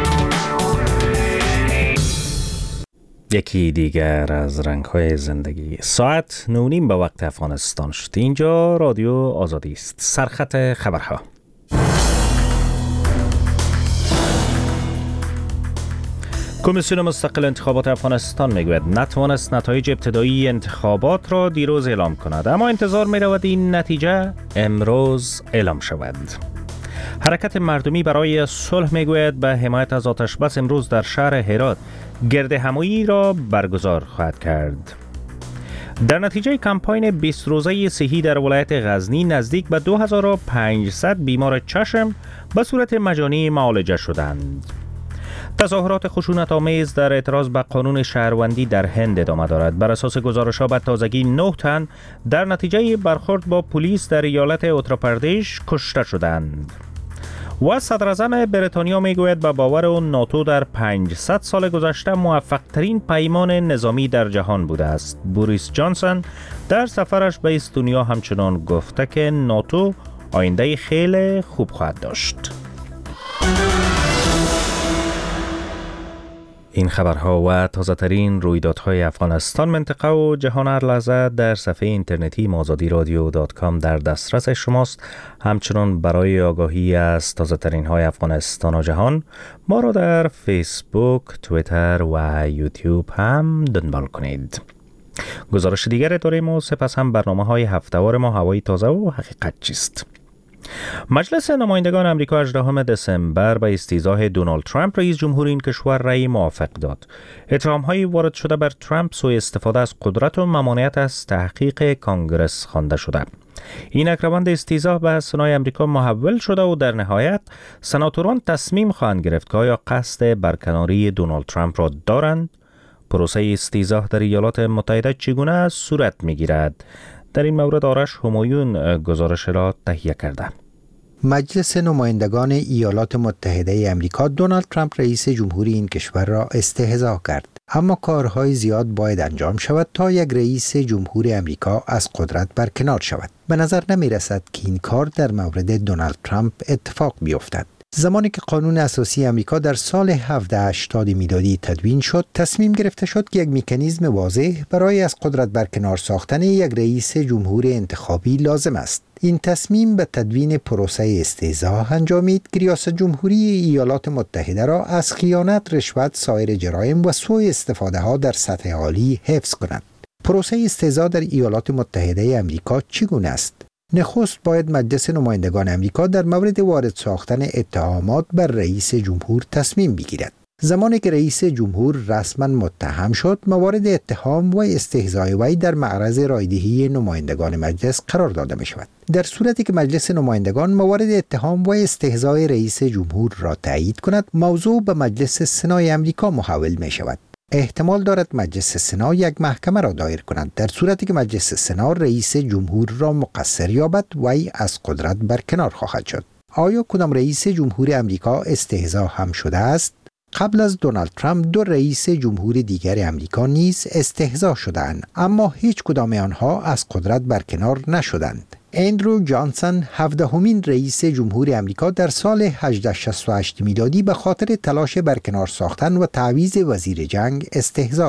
یکی دیگر از رنگ‌های زندگی. ساعت نونیم به وقت افغانستان شد. اینجا رادیو آزادی است. سرخط خبرها. کمیسیون مستقل انتخابات افغانستان میگوید نتوانست نتایج ابتدایی انتخابات را دیروز اعلام کند، اما انتظار می‌رود این نتیجه امروز اعلام شود. حرکت مردمی برای صلح میگوید به حمایت از آتش بس امروز در شهر هرات گرد همایی را برگزار خواهد کرد. در نتیجه کمپاین بیست روزه صحی در ولایت غزنی نزدیک به دو هزار و پانصد بیمار چشم به صورت مجانی معالجه شدند. تظاهرات خشونت آمیز در اعتراض به قانون شهروندی در هند ادامه دارد. بر اساس گزارش‌ها به تازگی نه تن در نتیجه برخورد با پلیس در ایالت اتراپردیش کشته شدند. و صدراعظم بریتانیا میگوید به باور اون ناتو در پانصد سال گذشته موفق ترین پیمان نظامی در جهان بوده است. بوریس جانسون در سفرش به استونیا همچنان گفته که ناتو آینده خیلی خوب خواهد داشت. این خبرها و تازه ترین رویدادهای افغانستان، منطقه و جهان هر لحظه در صفحه اینترنتی آزادی رادیو دات کام در دسترس شماست. همچنان برای آگاهی از تازه ترین های افغانستان و جهان ما را در فیسبوک، توییتر و یوتیوب هم دنبال کنید. گزارش دیگر اداره ما سپس هم برنامه های هفته‌وار ما هوای تازه و حقیقت چیست. مجلس نمایندگان آمریکا هجدهم دسامبر به استیضاح دونالد ترامپ رئیس جمهور این کشور رأی موافق داد. اتهام‌های وارد شده بر ترامپ سوء استفاده از قدرت و ممانعت از تحقیق کانگرس خوانده شده. این روند استیضاح به سنای آمریکا محول شده و در نهایت سناتوران تصمیم خواهند گرفت که آیا قصد برکناری دونالد ترامپ را دارند. پروسه استیضاح در ایالات متحده چگونه صورت می‌گیرد؟ در این مورد آرش همایون گزارش را تهیه کرده. مجلس نمایندگان ایالات متحده آمریکا دونالد ترامپ رئیس جمهوری این کشور را استهزا کرد، اما کارهای زیاد باید انجام شود تا یک رئیس جمهور آمریکا از قدرت برکنار شود. به نظر نمی رسد که این کار در مورد دونالد ترامپ اتفاق بیفتد. زمانی که قانون اساسی آمریکا در سال هفتصد و هشتاد میلادی تدوین شد، تصمیم گرفته شد که یک مکانیزم واضح برای از قدرت برکنار ساختن یک رئیس جمهور انتخابی لازم است. این تصمیم به تدوین پروسه استیضاح انجامید که ریاست جمهوری ایالات متحده را از خیانت، رشوت، سایر جرایم و سوء استفاده ها در سطح عالی حفظ کند. پروسه استیضاح در ایالات متحده آمریکا چگونه است؟ نخست باید مجلس نمایندگان آمریکا در مورد وارد ساختن اتهامات بر رئیس جمهور تصمیم بگیرد. زمانی که رئیس جمهور رسما متهم شد، موارد اتهام و استهزای وی در معرض رایدهی نمایندگان مجلس قرار داده می شود. در صورتی که مجلس نمایندگان موارد اتهام و استهزای رئیس جمهور را تایید کند، موضوع به مجلس سنای آمریکا محول می شود. احتمال دارد مجلس سنا یک محکمه را دایر کند. در صورتی که مجلس سنا رئیس جمهور را مقصر یابد، وی از قدرت برکنار خواهد شد. آیا کدام رئیس جمهور آمریکا استهزا هم شده است؟ قبل از دونالد ترامپ دو رئیس جمهور دیگر آمریکا نیز استهزا شدند، اما هیچ کدام آنها از قدرت برکنار نشدند. اندرو جانسون هفدهمین رئیس جمهور آمریکا در سال هزار و هشتصد و شصت و هشت میلادی به خاطر تلاش برکنار ساختن و تعویض وزیر جنگ استهزا شد.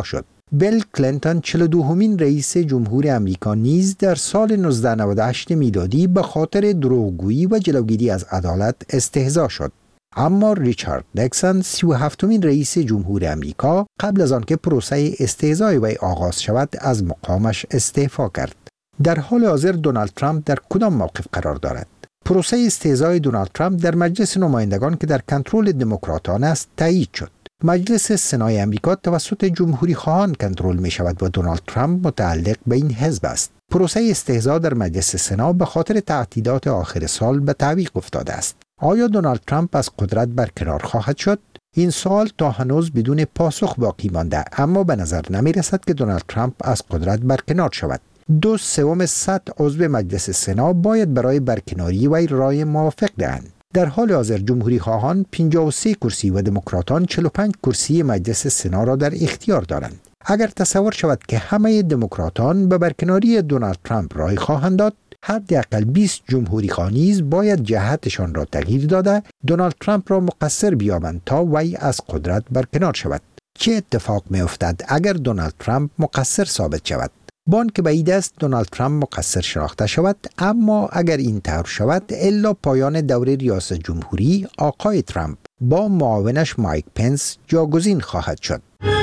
بیل کلینتون چهل و دومین رئیس جمهور امریکا نیز در سال نوزده نود و هشت میلادی به خاطر دروغگویی و جلوگیری از عدالت استهزا شد. اما ریچارد نیکسون سی و هفتمین رئیس جمهور امریکا قبل از آنکه پروسه استهزای وی آغاز شود از مقامش استعفا کرد. در حال حاضر دونالد ترامپ در کدام موقف قرار دارد؟ پروسه استهزای دونالد ترامپ در مجلس نمایندگان که در کنترل دموکراتان است تایید شد. مجلس سنای امریکا توسط جمهوری خواهان کنترل می شود و دونالد ترامپ متعلق به این حزب است. پروسه استهزا در مجلس سنا به خاطر تعطیلات آخر سال به تعویق افتاده است. آیا دونالد ترامپ از قدرت برکنار خواهد شد؟ این سوال تا هنوز بدون پاسخ باقی مانده، اما به نظر نمی رسد که دونالد ترامپ از قدرت برکنار شود. دو سوم صد عضو مجلس سنا باید برای برکناری وی رای موافق دهند. در حال حاضر جمهوری خواهان پنجاه و سه کرسی و دموکراتان چهل و پنج کرسی مجلس سنا را در اختیار دارند. اگر تصور شود که همه دموکراتان به برکناری دونالد ترامپ رای خواهند داد، حداقل بیست جمهوری خواه نیز باید جهتشان را تغییر داده دونالد ترامپ را مقصر بیابند تا وی از قدرت برکنار شود. چه اتفاق می افتد اگر دونالد ترامپ مقصر ثابت شود؟ بان که بعید است دونالد ترامپ مقصر شناخته شود، اما اگر این طور شود الا پایان دوره ریاست جمهوری آقای ترامپ با معاونش مایک پنس جاگزین خواهد شد.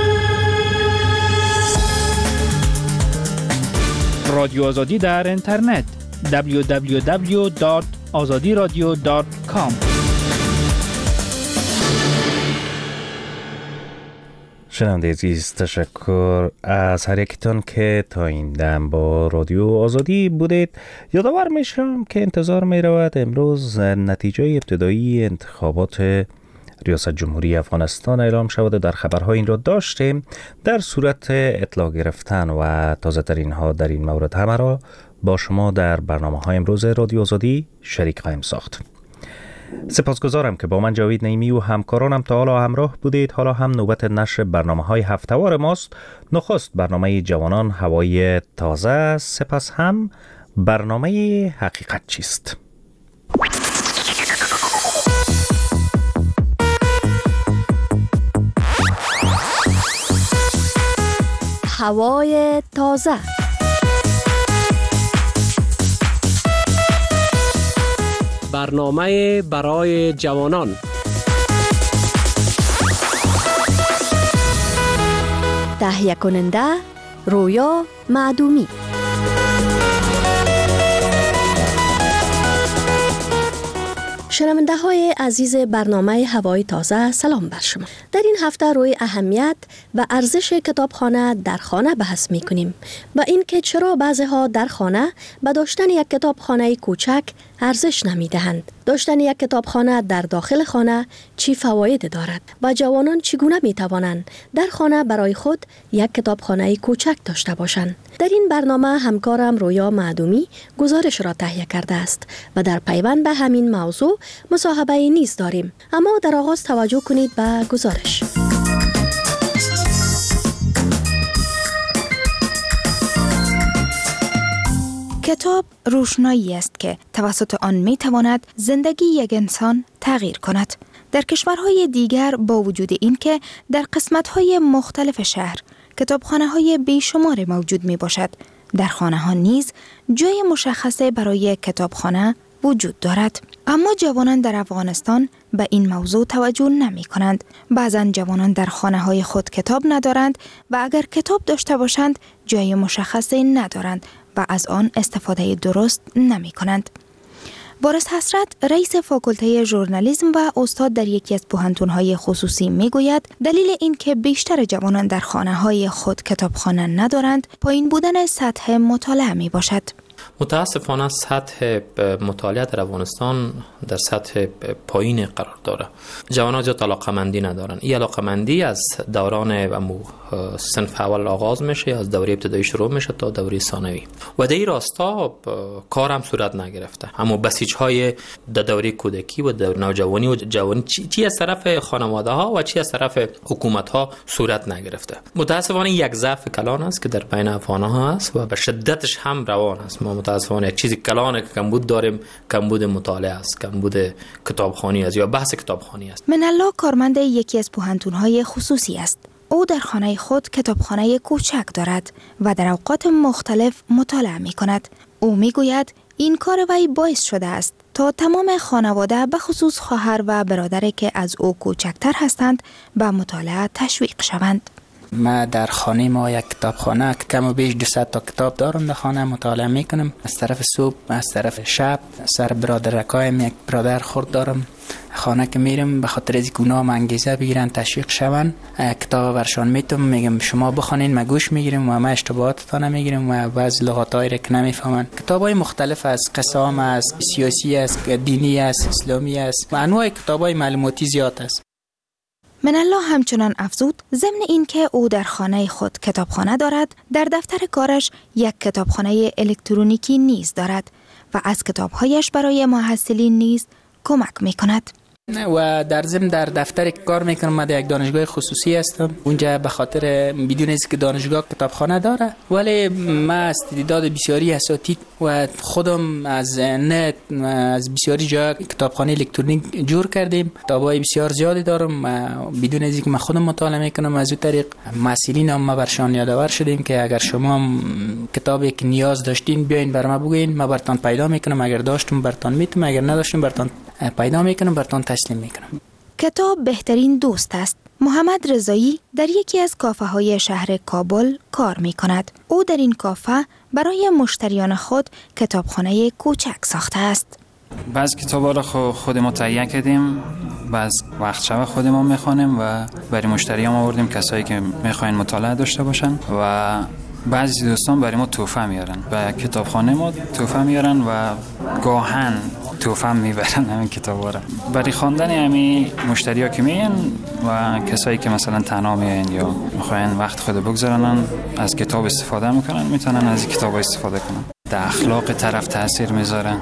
رادیو آزادی در اینترنت دبلیو دبلیو دبلیو دات آزادی رادیو دات کام. شنونده عزیز، تشکر از هر یکتان که تا این دم با رادیو آزادی بودید. یادآور میشم که انتظار می رود امروز نتیجه ابتدایی انتخابات ریاست جمهوری افغانستان اعلام شود. در خبرها این را داشتیم. در صورت اطلاع گرفتن و تازه ترین ها در این مورد همه را با شما در برنامه های امروز رادیو آزادی شریک خواهیم ساخت. سپاسگزارم که با من جاوید نعیمی و همکارانم تا حالا همراه بودید. حالا هم نوبت نشر برنامه های هفته‌وار ماست. نخست برنامه جوانان هوای تازه، سپس هم برنامه حقیقت چیست. هوای تازه. برنامه برای جوانان. تهیه کننده رویا معدومی. شنونده های عزیز برنامه هوای تازه، سلام بر شما. در این هفته روی اهمیت و ارزش کتابخانه در خانه بحث می کنیم و این که چرا بعضی ها در خانه به داشتن یک کتابخانه کوچک ارزش نمی دهند. داشتن یک کتابخانه در داخل خانه چی فواید دارد و جوانان چگونه می توانند در خانه برای خود یک کتابخانه کوچک داشته باشند. در این برنامه همکارم رویا معدومی گزارش را تهیه کرده است و در پیوند به همین موضوع مصاحبه نیز داریم. اما در آغاز توجه کنید به گزارش. کتاب روشنایی است که توسط آن می تواند زندگی یک انسان تغییر کند. در کشورهای دیگر با وجود این که در قسمت‌های مختلف شهر کتابخانه‌های بیشمار موجود می باشد، در خانه‌ها نیز جای مشخصه برای کتابخانه وجود دارد. اما جوانان در افغانستان به این موضوع توجه نمی کنند. بعضا جوانان در خانه‌های خود کتاب ندارند و اگر کتاب داشته باشند جای مشخصه ندارند و از آن استفاده درست نمی کنند. وارث حسرت، رئیس فاکولته ژورنالیسم و استاد در یکی از پوهنتون‌های خصوصی میگوید دلیل این که بیشتر جوانان در خانه‌های خود کتابخانه ندارند پایین بودن سطح مطالعه می باشد. متاسفانه سطح مطالعه در افغانستان در سطح پایین قرار داره. جوانان زیاد علاقه‌مندی ندارن. این علاقه‌مندی از دوران امو صنف اول آغاز میشه، از دوره ابتدایی شروع میشه تا دوره ثانوی. و در این راستا کار هم صورت نگرفته. اما بسیج‌های در دوره کودکی و در نوجوانی و جوانی چی, چی از طرف خانواده ها و چی از طرف حکومت ها صورت نگرفته. متاسفانه یک ضعف کلان است که در بین افغان‌ها هست و به شدتش هم روان است. ما متاسفانه یک چیزی کلانه که کمبود داریم، کمبود مطالعه است، کمبود کتابخوانی است یا بحث کتابخوانی است. منالله کارمند یکی از پوهنتون‌های خصوصی است. او در خانه خود کتابخانه کوچک دارد و در اوقات مختلف مطالعه می کند. او می گوید این کار وی باعث شده است تا تمام خانواده به خصوص خواهر و برادری که از او کوچکتر هستند به مطالعه تشویق شوند. ما در خانه ما یک کتابخانه کم و بیش دویست تا کتاب دارم در خانه مطالعه میکنم. از طرف صبح، از طرف شب، سر برادرکایم یک برادر خورد دارم. خانه که میرم به خاطر از گناه انگیزه بگیرن تشویق شون، کتاب برشان میتم میگم شما بخونین، ما گوش میگیرم و ما اشتباهاتتان میگیرم و بعض لغاتایی را که نمیفهمن. کتابای مختلف از قسام است، سیاسی است، دینی است، اسلامی است و انواع کتابای معلوماتی زیاد است. منالله همچنان افزود ضمن اینکه او در خانه خود کتابخانه دارد، در دفتر کارش یک کتابخانه الکترونیکی نیز دارد و از کتابهایش برای محصلین نیز کمک میکند. و در ضمن در دفتر کار میکنم. من در یک دانشگاه خصوصی هستم. اونجا به خاطر بدون اینکه دانشگاه کتابخانه داره، ولی ما از تعداد بسیاری اساتید و خودم از نت از بسیاری جا کتابخانه الکترونیک جور کردیم. کتابای بسیار زیادی دارم و بدون اینکه من خودم مطالعه میکنم. از اون طریق مسئولین هم ما برشان یادآور شدیم که اگر شما کتابی که نیاز داشتین بیاین بر ما بگوین، ما براتون پیدا میکنم. اگر داشتم براتون میتم، اگر نداشتم براتون پیدا میکنم، براتون تسلیم میکنم. کتاب بهترین دوست است. محمد رضایی در یکی از کافه های شهر کابل کار می کند. او در این کافه برای مشتریان خود کتابخانه کوچک ساخته است. بعض کتابا را خود ما تهیه کردیم، بعض وقت شب خود ما میخوانیم و برای مشتریان آوردیم، کسایی که میخواین مطالعه داشته باشن. و بعضی دوستان برای ما تحفه میارن، به کتابخانه ما تحفه میارن و گاهن تحفه میبرن همین کتابا را. برای خواندن همین مشتریا که میان و کسایی که مثلا تنها میان یا میخواین وقت خود بگذارن از کتاب استفاده میکنن، میتونن از این کتاب استفاده کنن. در اخلاق طرف تاثیر میذاره،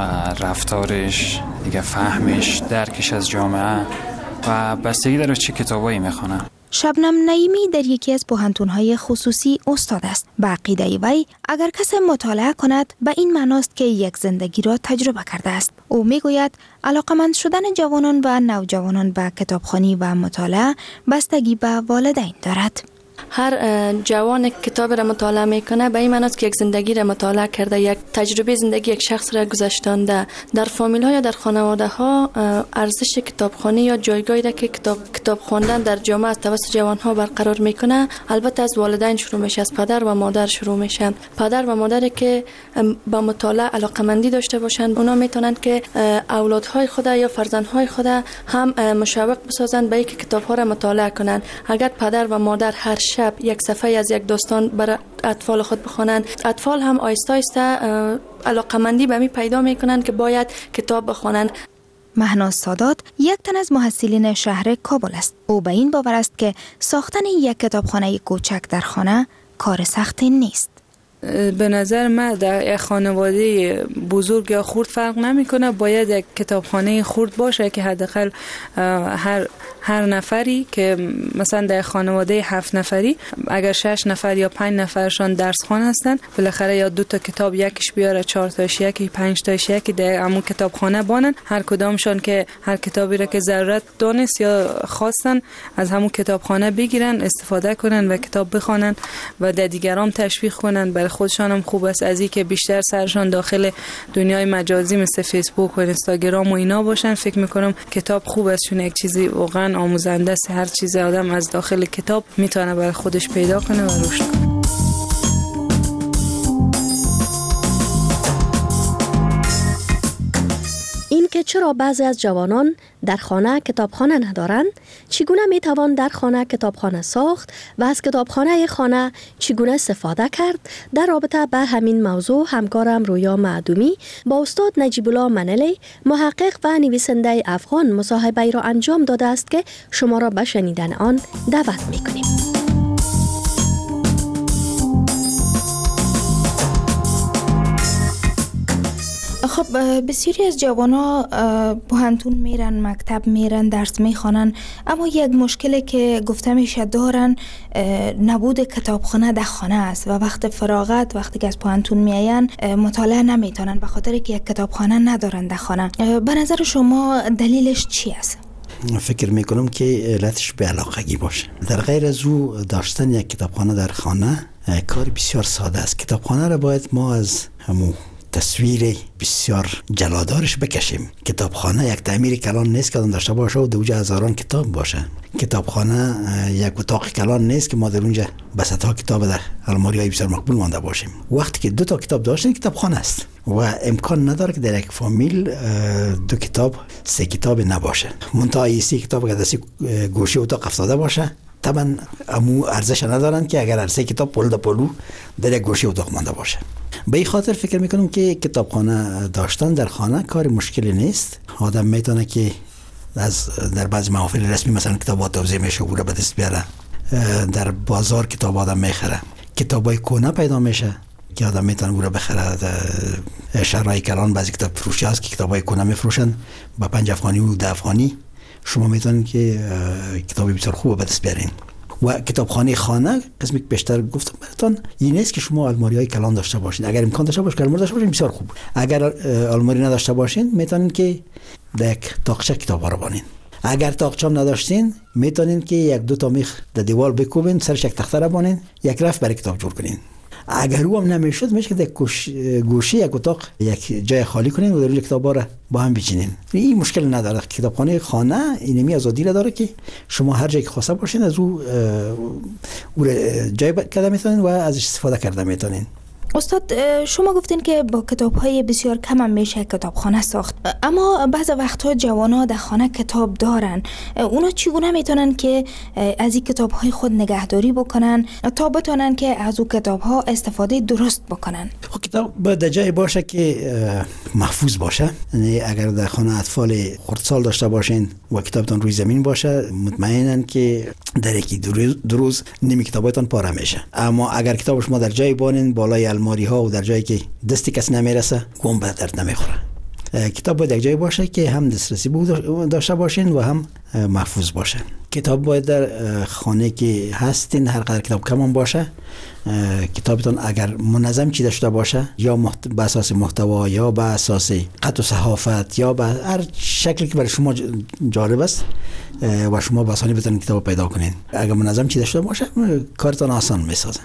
رفتارش، دیگه فهمش، درکش از جامعه و بستگی داره چه کتابایی میخونه. شبنم نعیمی در یکی از پوهنتون‌های خصوصی استاد است. به عقیده وی اگر کسی مطالعه کند به این معناست که یک زندگی را تجربه کرده است. او میگوید علاقمند شدن جوانان و نوجوانان به کتابخوانی و مطالعه بستگی به والدین دارد. هر جوان کتاب را مطالعه میکنه به این معنی است که یک زندگی را مطالعه کرده، یک تجربه زندگی یک شخص را گذشتانده. در فامیل ها یا در خانواده ها ارزش کتابخوانی یا جایگاهی را که کتاب کتاب خواندن در جامعه از توسط جوان ها برقرار میکنه البته از والدین شروع میشه، از پدر و مادر شروع میشه. پدر و مادری که با مطالعه علاقمندی داشته باشند، اونا میتونند که اولادهای خود یا فرزندهای خود هم مشوق بسازند به اینکه کتاب ها را مطالعه کنند. اگر پدر و مادر هر شب یک صفحه از یک داستان برای اطفال خود بخوانند، اطفال هم آیسته آیسته علاقمندی به می پیدا میکنند که باید کتاب بخوانند. مهناز سادات یک تن از محصلین شهر کابل است. او به این باور است که ساختن یک کتابخانه کوچک در خانه کار سختی نیست. به نظر من در یک خانواده بزرگ یا خرد فرق نمیکنه، باید یک کتابخانه خرد باشه که حداقل هر هر نفری که مثلا در خانواده هفت نفری اگر شش نفر یا پنج نفرشان درس خوان هستن، بالاخره یا دو تا کتاب یکیش بیاره، چهار تاش یکی، پنج تاش یکی در همون کتابخانه بانن، هر کدامشان که هر کتابی را که ضرورت دانست یا خواستن از همون کتابخانه بگیرن، استفاده کنن و کتاب بخوانن و در دیگران تشویق کنن. برای خودشان هم خوب است از این که بیشتر سرشان داخل دنیای مجازی مثل فیسبوک و اینستاگرام و اینا باشن. فکر میکنم کتاب خوب است، چون یک چیزی واقعا آموزنده است. هر چیز آدم از داخل کتاب میتونه برای خودش پیدا کنه و رشد کنه. این که چرا بعضی از جوانان در خانه کتابخانه ندارند، چگونه میتوان در خانه کتابخانه ساخت و از کتابخانه خانه چگونه استفاده کرد، در رابطه با همین موضوع همکارم رویا معدومی با استاد نجیب الله منلی محقق و نویسنده افغان مصاحبه را انجام داده است که شما را به شنیدن آن دعوت میکنیم. خب بسیاری از جوانا پوهنتون میرن، مکتب میرن، درس میخوانن، اما یک مشکلی که گفته میشه دارن نبود کتابخانه در خانه است و وقت فراغت وقتی که از پوهنتون میاین مطالعه نمیتونن به خاطر که یک کتابخانه ندارن در خانه. به نظر شما دلیلش چی است؟ فکر میکنم که علتش به علاقگی باشه. در غیر از او داشتن یک کتابخانه در خانه کار بسیار ساده است. کتابخانه را باید ما از همون تصویر بسیار جلادارش بکشیم. کتابخانه یک تعمیر کلان نیست که آدم داشته باشه و در اونجا هزاران کتاب باشه. کتابخانه یک اتاق کلان نیست که ما در اونجا بسطها کتاب در الماری های بسیار مقبول مانده باشیم. وقتی که دو تا کتاب داشتن کتابخانه است و امکان نداره که در یک فامیل دو کتاب سه کتاب نباشه. منتها این سه کتاب که در سه گوشه اتاق افتاده باشه طبعا امو ارزش ندارن که اگر هر سه کتاب پل دا پلو در یک گوشه اتاق مانده باشه. به این خاطر فکر میکنم که کتابخانه داشتن در خانه کار مشکلی نیست. آدم میتونه که از در بعضی محافل رسمی مثلا کتابات توزیع میشه و رو به دست بیاره. در بازار کتاب آدم میخره. کتابای کهنه پیدا میشه که آدم میتونه او رو بخره. شهرهای کلان بعضی کتاب فروشی هست که کتابای کهنه میفروشن با پنج افغانی و ده افغانی. شما میتونید که کتابی بسیار خوب به دست بیارین. و کتابخانه خانه قسمی که بیشتر گفتم براتون این نیست که شما الماری های کلان داشته باشین. اگر امکان داشته باشین الماری داشته باشین بسیار خوب. اگر الماری نداشته باشین میتونین که در یک تاقچه کتابا رو بانین. اگر تاقچه هم نداشتین میتونین که یک دو تا میخ در دیوار بکوبین، سرش یک تخته رو بانین، یک رف برای کتاب جور کنین. اگر او هم نمیشد میشه که در گوشه یک اتاق یک جای خالی کنین و در اونجا کتابا رو با هم بچینین. این مشکل نداره. کتابخانه خانه اینمی آزادی را داره که شما هر جایی که خواسته باشین از او او جای کرده میتونین و ازش استفاده کرده میتونین. استاد شما گفتین که با کتاب‌های بسیار کم هم میشه کتابخانه ساخت، اما بعض وقت‌ها جوانا در خانه کتاب دارن. اونا چگونه میتونن که از این کتاب‌های خود نگهداری بکنن تا بتونن که از اون کتاب‌ها استفاده درست بکنن؟ خب کتاب باید جای باشه که محفوظ باشه. یعنی اگر در خانه اطفال خردسال داشته باشین و کتابتون روی زمین باشه مطمئنن که در یکی دو روز نیمی کتابتون پاره میشه. اما اگر کتاب شما در جای بانین بالای الماری ها و در جایی که دستی کس نمیرسه گم به درد نمیخوره. کتاب باید یک جایی باشه که هم دسترسی داشته باشین و هم محفوظ باشه. کتاب باید در خانه که هستین هر قدر کتاب کم باشه کتابتون اگر منظم چیده شده باشه یا محت... به اساس محتوا یا به اساس خط و صحافت یا به هر شکلی که برای شما جالب است و شما به آسانی بتونید کتاب پیدا کنین. اگر منظم چیده شده باشه کارتون آسان میسازه.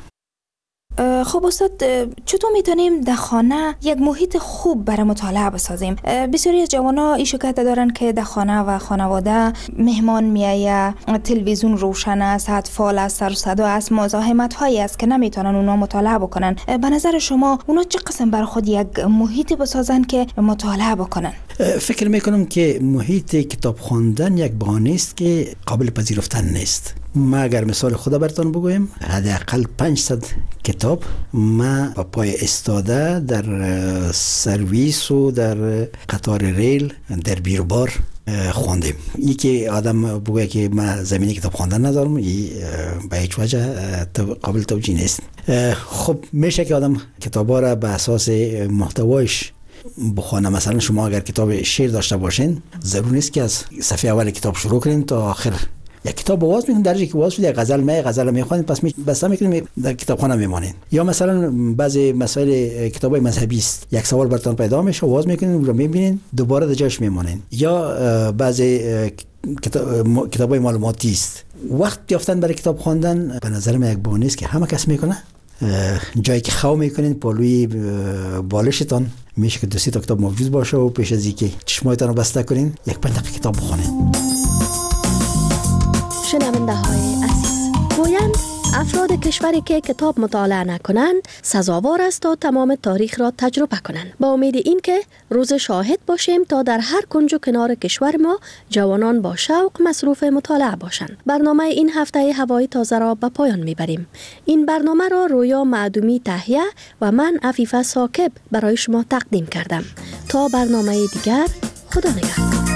خب استاد چطور میتونیم در خانه یک محیط خوب برای مطالعه بسازیم؟ بسیاری از جوانا این شکایت دارن که در خانه و خانواده مهمان میایه، تلویزیون روشن است، اطفال است، سر و صدا است، مزاحمت هایی است که نمیتونن اونا مطالعه بکنن. به نظر شما اونا چه قسم برای خود یک محیط بسازن که مطالعه بکنن؟ فکر میکنم که محیط کتاب خواندن یک بهانه است که قابل پذیرفتن نیست. ما اگر مثال خدا براتون بگویم حداقل پانصد کتاب ما با پای استاده در سرویس و در قطار ریل در بیروبار خواندیم. این که آدم بگه که من زمینی کتاب خواندن ندارم این به هیچ وجه قابل توجیه نیست. خب میشه که آدم کتابا را به اساس محتوایش بخونه. مثلا شما اگر کتاب شعر داشته باشین ضرور نیست که از صفحه اول کتاب شروع کنین تا آخر یک کتاب باز میکنین. در جایی که باز شد یک غزل می غزل میخوانید پس می بسته میکنین در کتابخانه میمانین. یا مثلا بعضی مسائل کتابای مذهبی است یک سوال براتون پیدا میشه باز میکنین رو میبینین دوباره در جاش میمانین. یا بعضی کتاب کتابای معلوماتی است. وقت یافتن برای کتاب خواندن به نظر من یک بهانه است که همه کس میکنه. جایی که خو میکنین پلوی بالشتان میشه که دو سه تا کتاب موجود باشه و پیش از اینکه چشمایتان رو بسته کنین یک پنج دقیقه کتاب بخونین. شنونده های عزیز، گویند افراد کشوری که کتاب مطالعه نکنند سزاوار است تا تمام تاریخ را تجربه کنند. با امید این که روز شاهد باشیم تا در هر کنج و کنار کشور ما جوانان با شوق مصروف مطالعه باشند. برنامه این هفته هوای تازه را به پایان میبریم. این برنامه را رویا معدومی تهیه و من عفیفه ثاقب برای شما تقدیم کردم. تا برنامه دیگر، خدا نگهدار.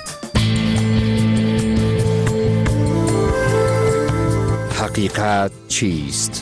حقیقت چیست؟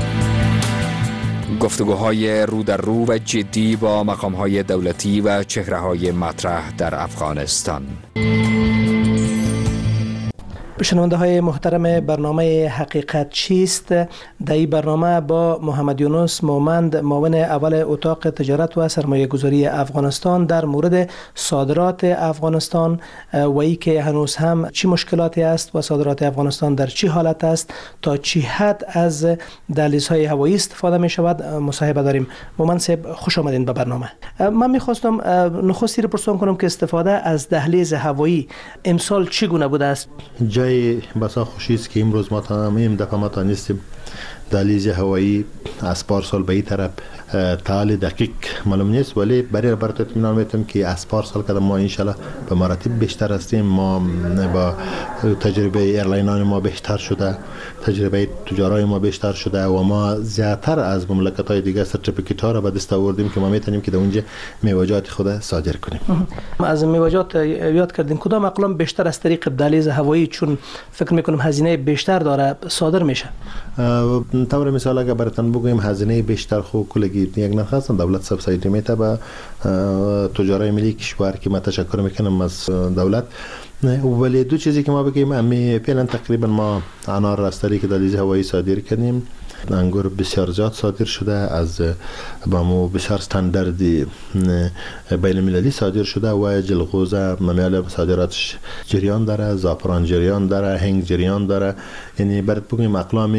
گفتگوهای رو در رو و جدی با مقامهای دولتی و چهره‌های مطرح در افغانستان. شنونده های محترم برنامه حقیقت چیست؟ در این برنامه با محمد یونس مومند معاون اول اتاق تجارت و سرمایه گذاری افغانستان در مورد صادرات افغانستان و ای که هنوز هم چی مشکلاتی است و صادرات افغانستان در چی حالت است، تا چی حد از دهلیزهای هوایی استفاده می شود مصاحبه داریم. مومند صاحب خوش آمدین به برنامه. من میخواستم نخستی رو پرسان کنم که استفاده از دهلیز هوایی امسال چگونه بوده است؟ جای بسا خوشی است که امروز ما تمام دفعه ما تانستیم دهلیز هوایی از پارسال به این طرف تعال دقیق معلوم نیست، ولی برای برات اطمینان میتونم که از پارسال که ما انشالله به مراتب بیشتر هستیم. ما با تجربه ایرلاینان ما بیشتر شده، تجربه تجارای ما بیشتر شده و ما زیادتر از مملکت های دیگه سرتیفیکیت ها را به دست آوردیم که ما میتونیم که در اونجا میوه‌جات خود صادر کنیم. از میوه‌جات یاد کردین کدام اقلام بیشتر از طریق دهلیز هوایی، چون فکر میکنم هزینه بیشتر داره، صادر میشه؟ طور مثال اگر براتون بگویم هزینه بیشتر خو کلگی یک نرخ هستن دولت سبسایدی میته به تجارای ملی کشور که ما تشکر میکنم از دولت. ولی دو چیزی که ما بگیم امی فعلا تقریبا ما انار را از طریق دهلیز هوایی صادر کردیم، انگور بسیار زیاد صادر شده، از با مو بسیار استانداردی بین المللی صادر شده و جلغوزه ممیال صادراتش جریان داره، زعفران جریان داره، هنگ جریان داره. یعنی برات بگیم اقلام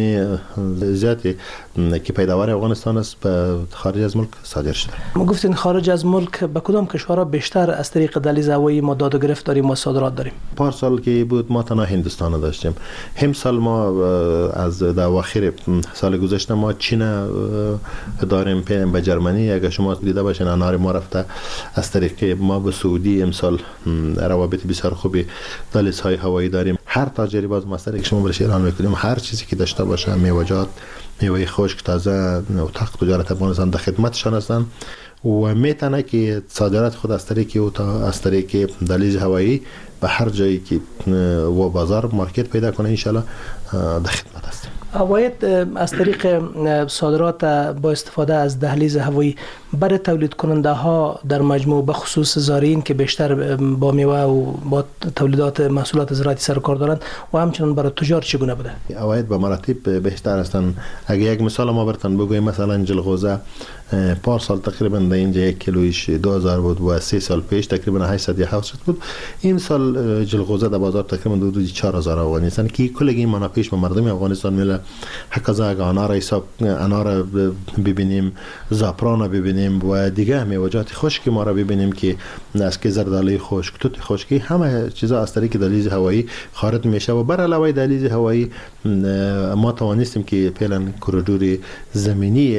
زیادی که پیداوار افغانستان است به خارج از ملک صادر شده. ما گفتین خارج از ملک به کدام کشورها بیشتر از طریق دهلیز هوایی ما داد و گرفت داریم و صادرات داریم؟ پارسال که بود ما تنها هندوستان داشتیم. همسال ما از در اواخر سال گذشته ما چین داریم، به جرمنی. اگر شما دیده باشین انار ما رفته از طریق ما به سعودی. امسال روابط بسیار خوبی دهلیز های هوایی داریم. هر تاجری باز مستری که شما برش اعلان میکنیم هر چیزی که داشته باشه، میوه‌جات، میوه خشک، تازه، اتاق تجارت افغانستان در خدمتشان هستند و میتونه که صادرات خود از طریق او تا از طریق دهلیز هوایی به هر جایی که و بازار مارکت پیدا کنه ان شاء الله در خدمت هستیم. باید از طریق صادرات با استفاده از دهلیز هوایی برای تولید کننده ها در مجموع به خصوص زارعین که بیشتر با میوه و با تولیدات محصولات زراعتی سر و کار دارند و همچنین برای تجار چگونه بوده؟ اوایل به مراتب بیشتر هستند. اگه یک مثال ما براتون بگویم، مثلا جلغوزه پارسال تقریبا در اینجا یک کیلویش دو هزار بود و سه سال پیش تقریبا هشتصد یا هفتصد بود. این سال جلغوزه در بازار تقریبا حدود چهار هزار افغانی است که کل این منافعش به مردم افغانستان میله. حکازا اگه انار حساب انار ببینیم، زعفران ببینیم و دیگه میوه‌جات خشک ما را ببینیم که از که زردالوی خشک، توت خشکی، همه چیزا از طریق دهلیز هوایی خارج میشه و بر علاوه دهلیز هوایی ما توانستیم که فعلا کوریدور زمینی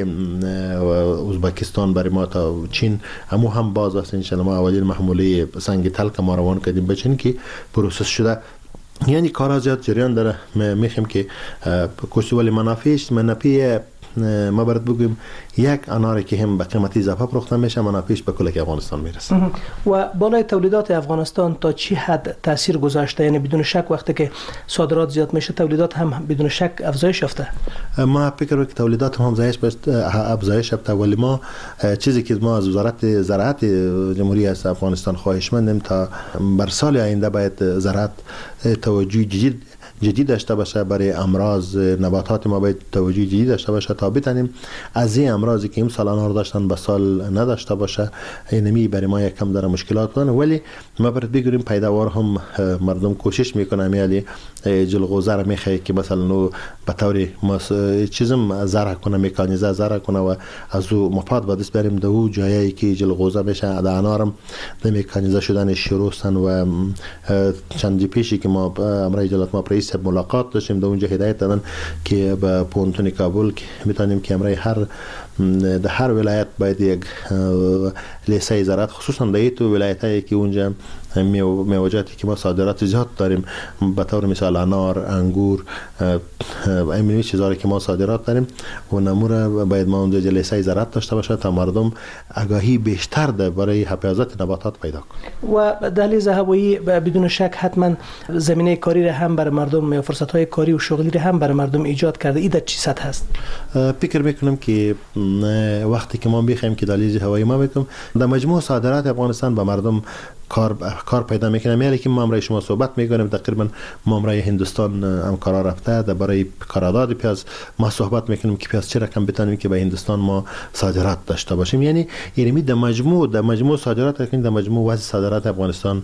ازبکستان برای ما تا چین همو هم باز است. ان شاء الله ما اولین محموله سنگ تلک ما روان کردیم به چین که پروسس شده. یعنی کارا زیاد جریان داره. میخوام که کشتی ولی منافعش منافع ما برات بگویم یک اناری که هم به قیمتی اضافه فروخته میشه منافعش به کل افغانستان میرسه. و بالای تولیدات افغانستان تا چی حد تاثیر گذاشته؟ یعنی بدون شک وقتی که صادرات زیاد میشه تولیدات هم بدون شک افزایش یافته. ما فکر می‌کنم که تولیدات هم افزایش افزایش یافته، ولی ما چیزی که ما از وزارت زراعت جمهوری افغانستان خواهشمندیم تا بر سال آینده باید زراعت توجه جدید جدید داشته باشه برای امراض نباتات ما، باید توجه جدید داشته باشه تا بتونیم از این امراضی که این سال انار داشتن به سال نداشته باشه. اینمی برای ما یک کم داره مشکلات بودن، ولی ما برات بگیریم پیداوار هم مردم کوشش میکنن میالی جلغوزه را میخواد که مثلا نو به طور چیزم زرع کنه، مکانیزه زرع کنه و از او مفاد به دست بریم در او جایی که جلغوزه میشه. در انارم در مکانیزه شدن شروع هستن و چندی پیشی که ما امرای جلالت ما رئیس ملاقات داشتیم در اونجا هدایت دادن که به پونتون کابل که میتونیم که امرای هر در هر ولایت باید یک لیسه زراعت خصوصا در تو ولایتایی که اونجا میوه‌جاتی که ما صادرات زیاد داریم به طور مثال انار، انگور، این چیزایی که ما صادرات داریم و نمور باید ما اونجا لیسه زراعت داشته باشه تا مردم آگاهی بیشتر ده برای حفاظت نباتات پیدا کنه. و دهلیز هوایی بدون شک حتما زمینه کاری را هم برای مردم یا فرصت‌های کاری و شغلی را هم برای مردم ایجاد کرده. این در چی سطح هست؟ فکر میکنم که وقتی که ما بخوایم که دهلیز هوایی ما بکنیم در مجموع صادرات افغانستان به مردم کار کار پیدا میکنه. میگه که ما برای شما صحبت میکنیم، تقریبا ما برای هندوستان هم کارا رفته در برای قرارداد پیاز ما صحبت میکنیم که پیاز چه رقم بتونیم که به هندوستان ما صادرات داشته باشیم. یعنی یعنی در مجموع در مجموع صادرات که در مجموع وضع صادرات افغانستان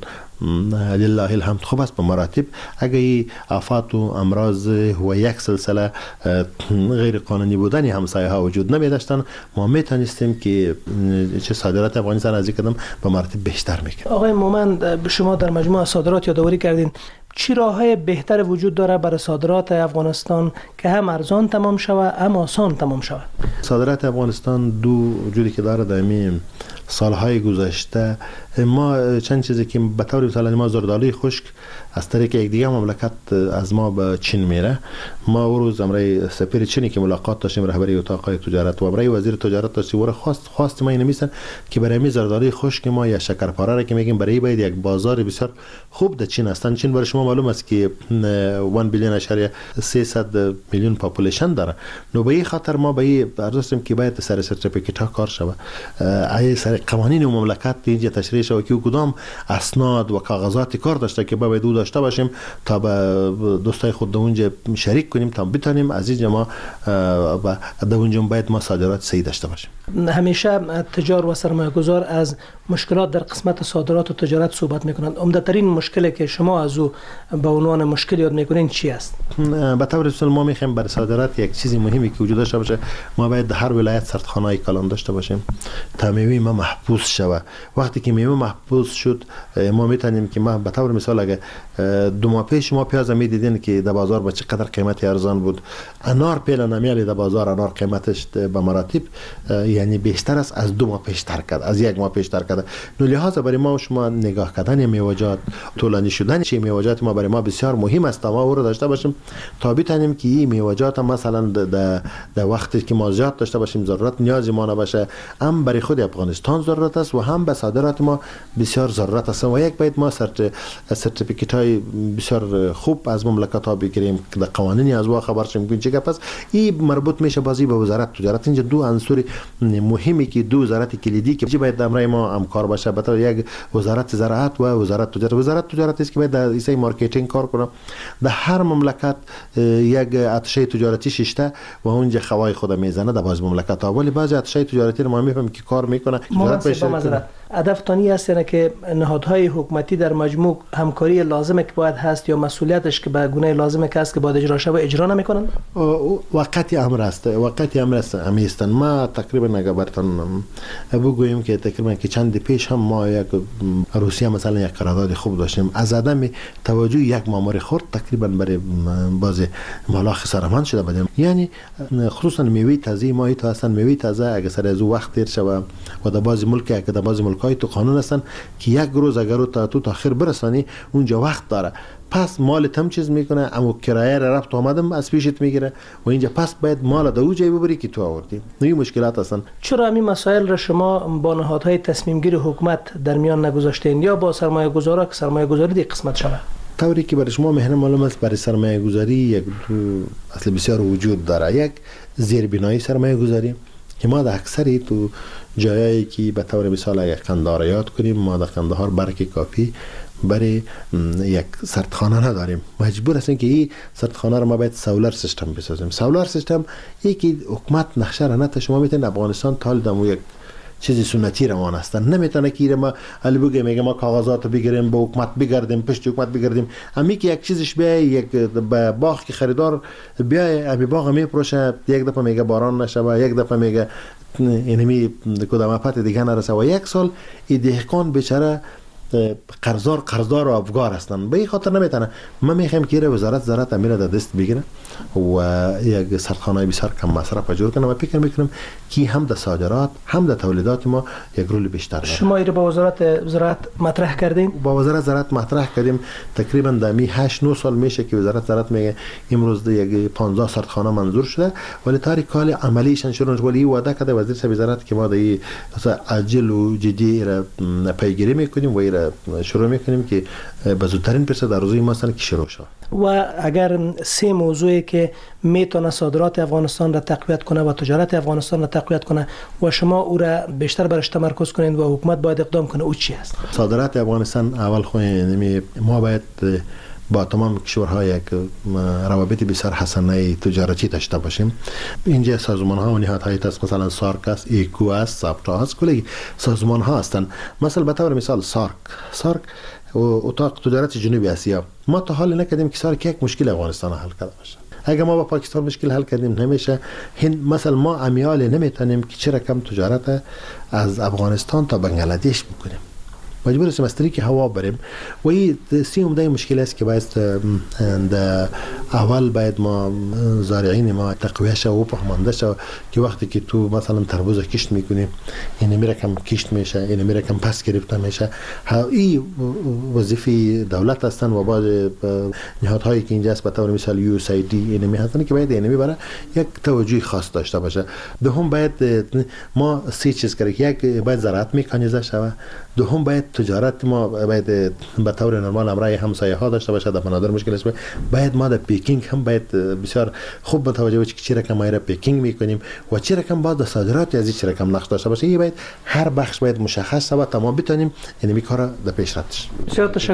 لله الحمد خوب است به مراتب. اگه آفات و امراض و یک سلسله غیر قانونی بودن همسایه ها وجود نمی داشتن، ما میتونستیم که چه صادرات افغانستان از یک قدم به مراتب بیشتر میکنه. آقای مومند، شما در مجموعه صادرات یادآوری کردین، چی راههای بهتر وجود داره برای صادرات افغانستان که هم ارزان تمام شود هم آسان تمام شود؟ صادرات افغانستان دو وجودی که داره در سالهای گذشته ما چند چیزی که به طور مثال ما زردالوی خشک از طریق یک دیگه مملکت از ما به چین میره. ما او روز امروز سفیر چینی که ملاقات داشتیم، رهبری اتاق تجارت و امروز وزیر تجارت داشتیم، و خواست خواست ما اینو میسن که برای می زردالوی خشک ما یا شکرپاره را که میگیم برای باید یک بازار بسیار خوب در چین هستن. چین برای شما معلوم است که یک بیلیون اشاریه سیصد میلیون پاپولیشن داره. نو به این خاطر ما به این ارزشیم که باید سر سرتیفیکیت ها کار شود، ای سر قوانین مملکت اینجا تشریح شود که کدام اسناد و کاغذات کار داشته که باید دو داشته باشیم تا به دوستای خود اونجا شریک کنیم تا بتونیم از اینجا ما در اونجا باید ما صادرات صحیح داشته باشیم. همیشه تجار و سرمایه‌گذار از مشکلات در قسمت صادرات و تجارت صحبت میکنند. عمده‌ترین مشکلی که شما از او به عنوان مشکل یاد میکنین چی است؟ به طور اصل ما میخوایم برای صادرات یک چیزی مهمی که وجود داشته باشه، ما باید در هر ولایت سردخانه‌ای کلان داشته باشیم تا میوه ما محفوظ شود. وقتی که میوه محفوظ شد ما میتونیم که ما به طور مثال اگه دو ماه پیش ما پیاز میدیدین که در بازار به چقدر قیمت ارزان بود، انار پیل نمیالی در بازار انار قیمتش به مراتب یعنی بیشتر است از دو ماه پیش تر کرد، از یک ماه پیش تر کرده. نو لحاظا برای ما شما نگاه کردن میوه‌جات، طولانی شدن چه میوه‌جات ما برای ما بسیار مهم است تا ما او رو داشته باشیم تا بتونیم که این میوه‌جات مثلا در در وقتی که ما زیاد داشته باشیم ضرورت نیاز ما نباشه، هم برای خود افغانستان ضرورت است و هم به صادرات ما بسیار ضرورت است. و یک باید ما سرت سرتیفیکیت های بسیار خوب از مملکت ها بگیریم که در قوانینی از وا خبر شیم. چه گپ است؟ این مربوط میشه بازی به وزارت تجارت. اینجا دو عنصر مهمی که دو وزارت کلیدی که باید امرای ما همکار باشه، به طور یک وزارت زراعت و وزارت تجارت. وزارت تجارت است که باید در ایسای مارکتینگ کار کنه. در هر مملکت یک اتشه تجارتی ششته و اونجا خوای خود میزنه در باز مملکت ها، ولی بعضی اتشه تجارتی رو ما میفهمیم که کار میکنه. هدف تانی است یعنی که نهادهای حکومتی در مجموع همکاری لازمه که باید هست یا مسئولیتش که به گونه لازمه که است که باید اجرا شود اجرا نمیکنن؟ وقتی امر است وقتی امر است همیستن. ما تقریبا اگه براتون بگوییم که تقریبا که چند پیش هم ما یک روسیه مثلا یک قرارداد خوب داشتیم، از عدم توجه یک مامور خرد تقریبا برای باز مالا خسارمند شده بودیم. یعنی خصوصا میوه تازه ما تو اصلا میوه تازه اگه سر از وقت دیر شود و در بعضی ملک اگه در بعضی ملک‌های تو قانون هستن که یک روز اگر تا تو تاخیر برسانی اونجا وقت داره، پس مال تم چیز میکنه، اما کرایه را رفت آمدم از پیشت میگیره و اینجا پس باید مال در اونجا ببری که تو آوردی. این مشکلات هستن. چرا همین مسائل را شما با نهادهای تصمیم گیر حکومت در میان نگذاشتین یا با سرمایه گذارا که سرمایه گذاری دی قسمت شود؟ طوری که برای شما مهنه معلوم است برای سرمایه گذاری یک اصل بسیار وجود داره. یک زیربنایی سرمایه گذاری که ما در اکثری تو جایی که به طور مثال اگر قندهار یاد کنیم، ما در قندهار برق کافی برای یک سردخانه نداریم، مجبور هستیم که این سردخانه رو ما باید سولار سیستم بسازیم. سولار سیستم یکی حکومت نقشه را نته شما میتونید افغانستان تا دمو یک چیزی سنتی روان هستن، نمیتونه که ما علی بگه میگه ما کاغذات بگیریم با حکومت بگردیم پشت حکومت بگردیم. امی که یک چیزش بیای یک باغ که خریدار بیای امی باغ میپروشه، یک دفعه میگه باران نشه و یک دفعه میگه اینمی کدام افت دیگه نرسه و یک سال این دهقان بیچاره قرضدار قرضدار و افگار هستن. به این خاطر نمیتونه. ما میخوایم که وزارت زراعت امیر در دست بگیره و یک سردخانه بسیار کم مصرف جور کنه و فکر میکنم که هم در صادرات هم در تولیدات ما یک رول بیشتر داره. شما اینو با وزارت زراعت مطرح کردین؟ با وزارت زراعت مطرح کردیم. تقریبا در می هشت نه سال میشه که وزارت زراعت میگه امروز یک پانزده سردخانه منظور شده، ولی تاریخ کال عملیشون شروع نشد. ولی وعده کرده وزیر وزارت که ما در عاجل و جدی را پیگیری میکنیم و شروع میکنیم که به زودترین فرصت در روزی ما هستن که شروع شد. و اگر سه موضوعی که میتونه صادرات افغانستان را تقویت کنه و تجارت افغانستان را تقویت کنه و شما او را بیشتر برش تمرکز کنید و حکومت باید اقدام کنه، او چی است؟ صادرات افغانستان اول خو ما باید با تمام کشورها یک روابط بسیار حسنه تجارتی داشته باشیم. اینجا سازمان ها و نهادهای هست، مثلا سارک است، ایکو است، سابتا است، کلی سازمان ها هستند. مثلا به طور مثال سارک سارک و اتاق تجارت جنوبی آسیا، ما تا حال نکردیم که سارک یک مشکل افغانستان حل کرده باشه. اگر ما با پاکستان مشکل حل کردیم نمیشه. هند مثلا ما امیال نمیتونیم که چه رقم تجارت از افغانستان تا بنگلادش بکنیم، مجبور هستیم از طریق هوا بریم و این سی عمده مشکل است که باید اول باید ما زارعین ما تقویه شد و فهمانده شد که وقتی که تو مثلا تربوز کشت میکنیم این میره کم کشت میشه، این میره کم پس گرفته میشه. این وظیفه دولت هستن و بعض نهادهایی که اینجا است به طور مثال یو اس ای دی اینمی هستن که باید اینمی برای یک توجه خاص داشته باشه. دوم باید ما سه چیز کرد، یک باید زراعت مکانیزه شود، دوم باید تجارت ما باید به طور نرمال امرای همسایه ها داشته باشه. در بنادر مشکل است، باید ما در پیکینگ هم باید بسیار خوب متوجه باشیم که چه رقم ما را پیکینگ میکنیم و چه رقم باید صادرات از چه رقم نقش داشته باشه. این باید هر بخش باید مشخص شود تا ما بتونیم این کارا در پیش رفتش.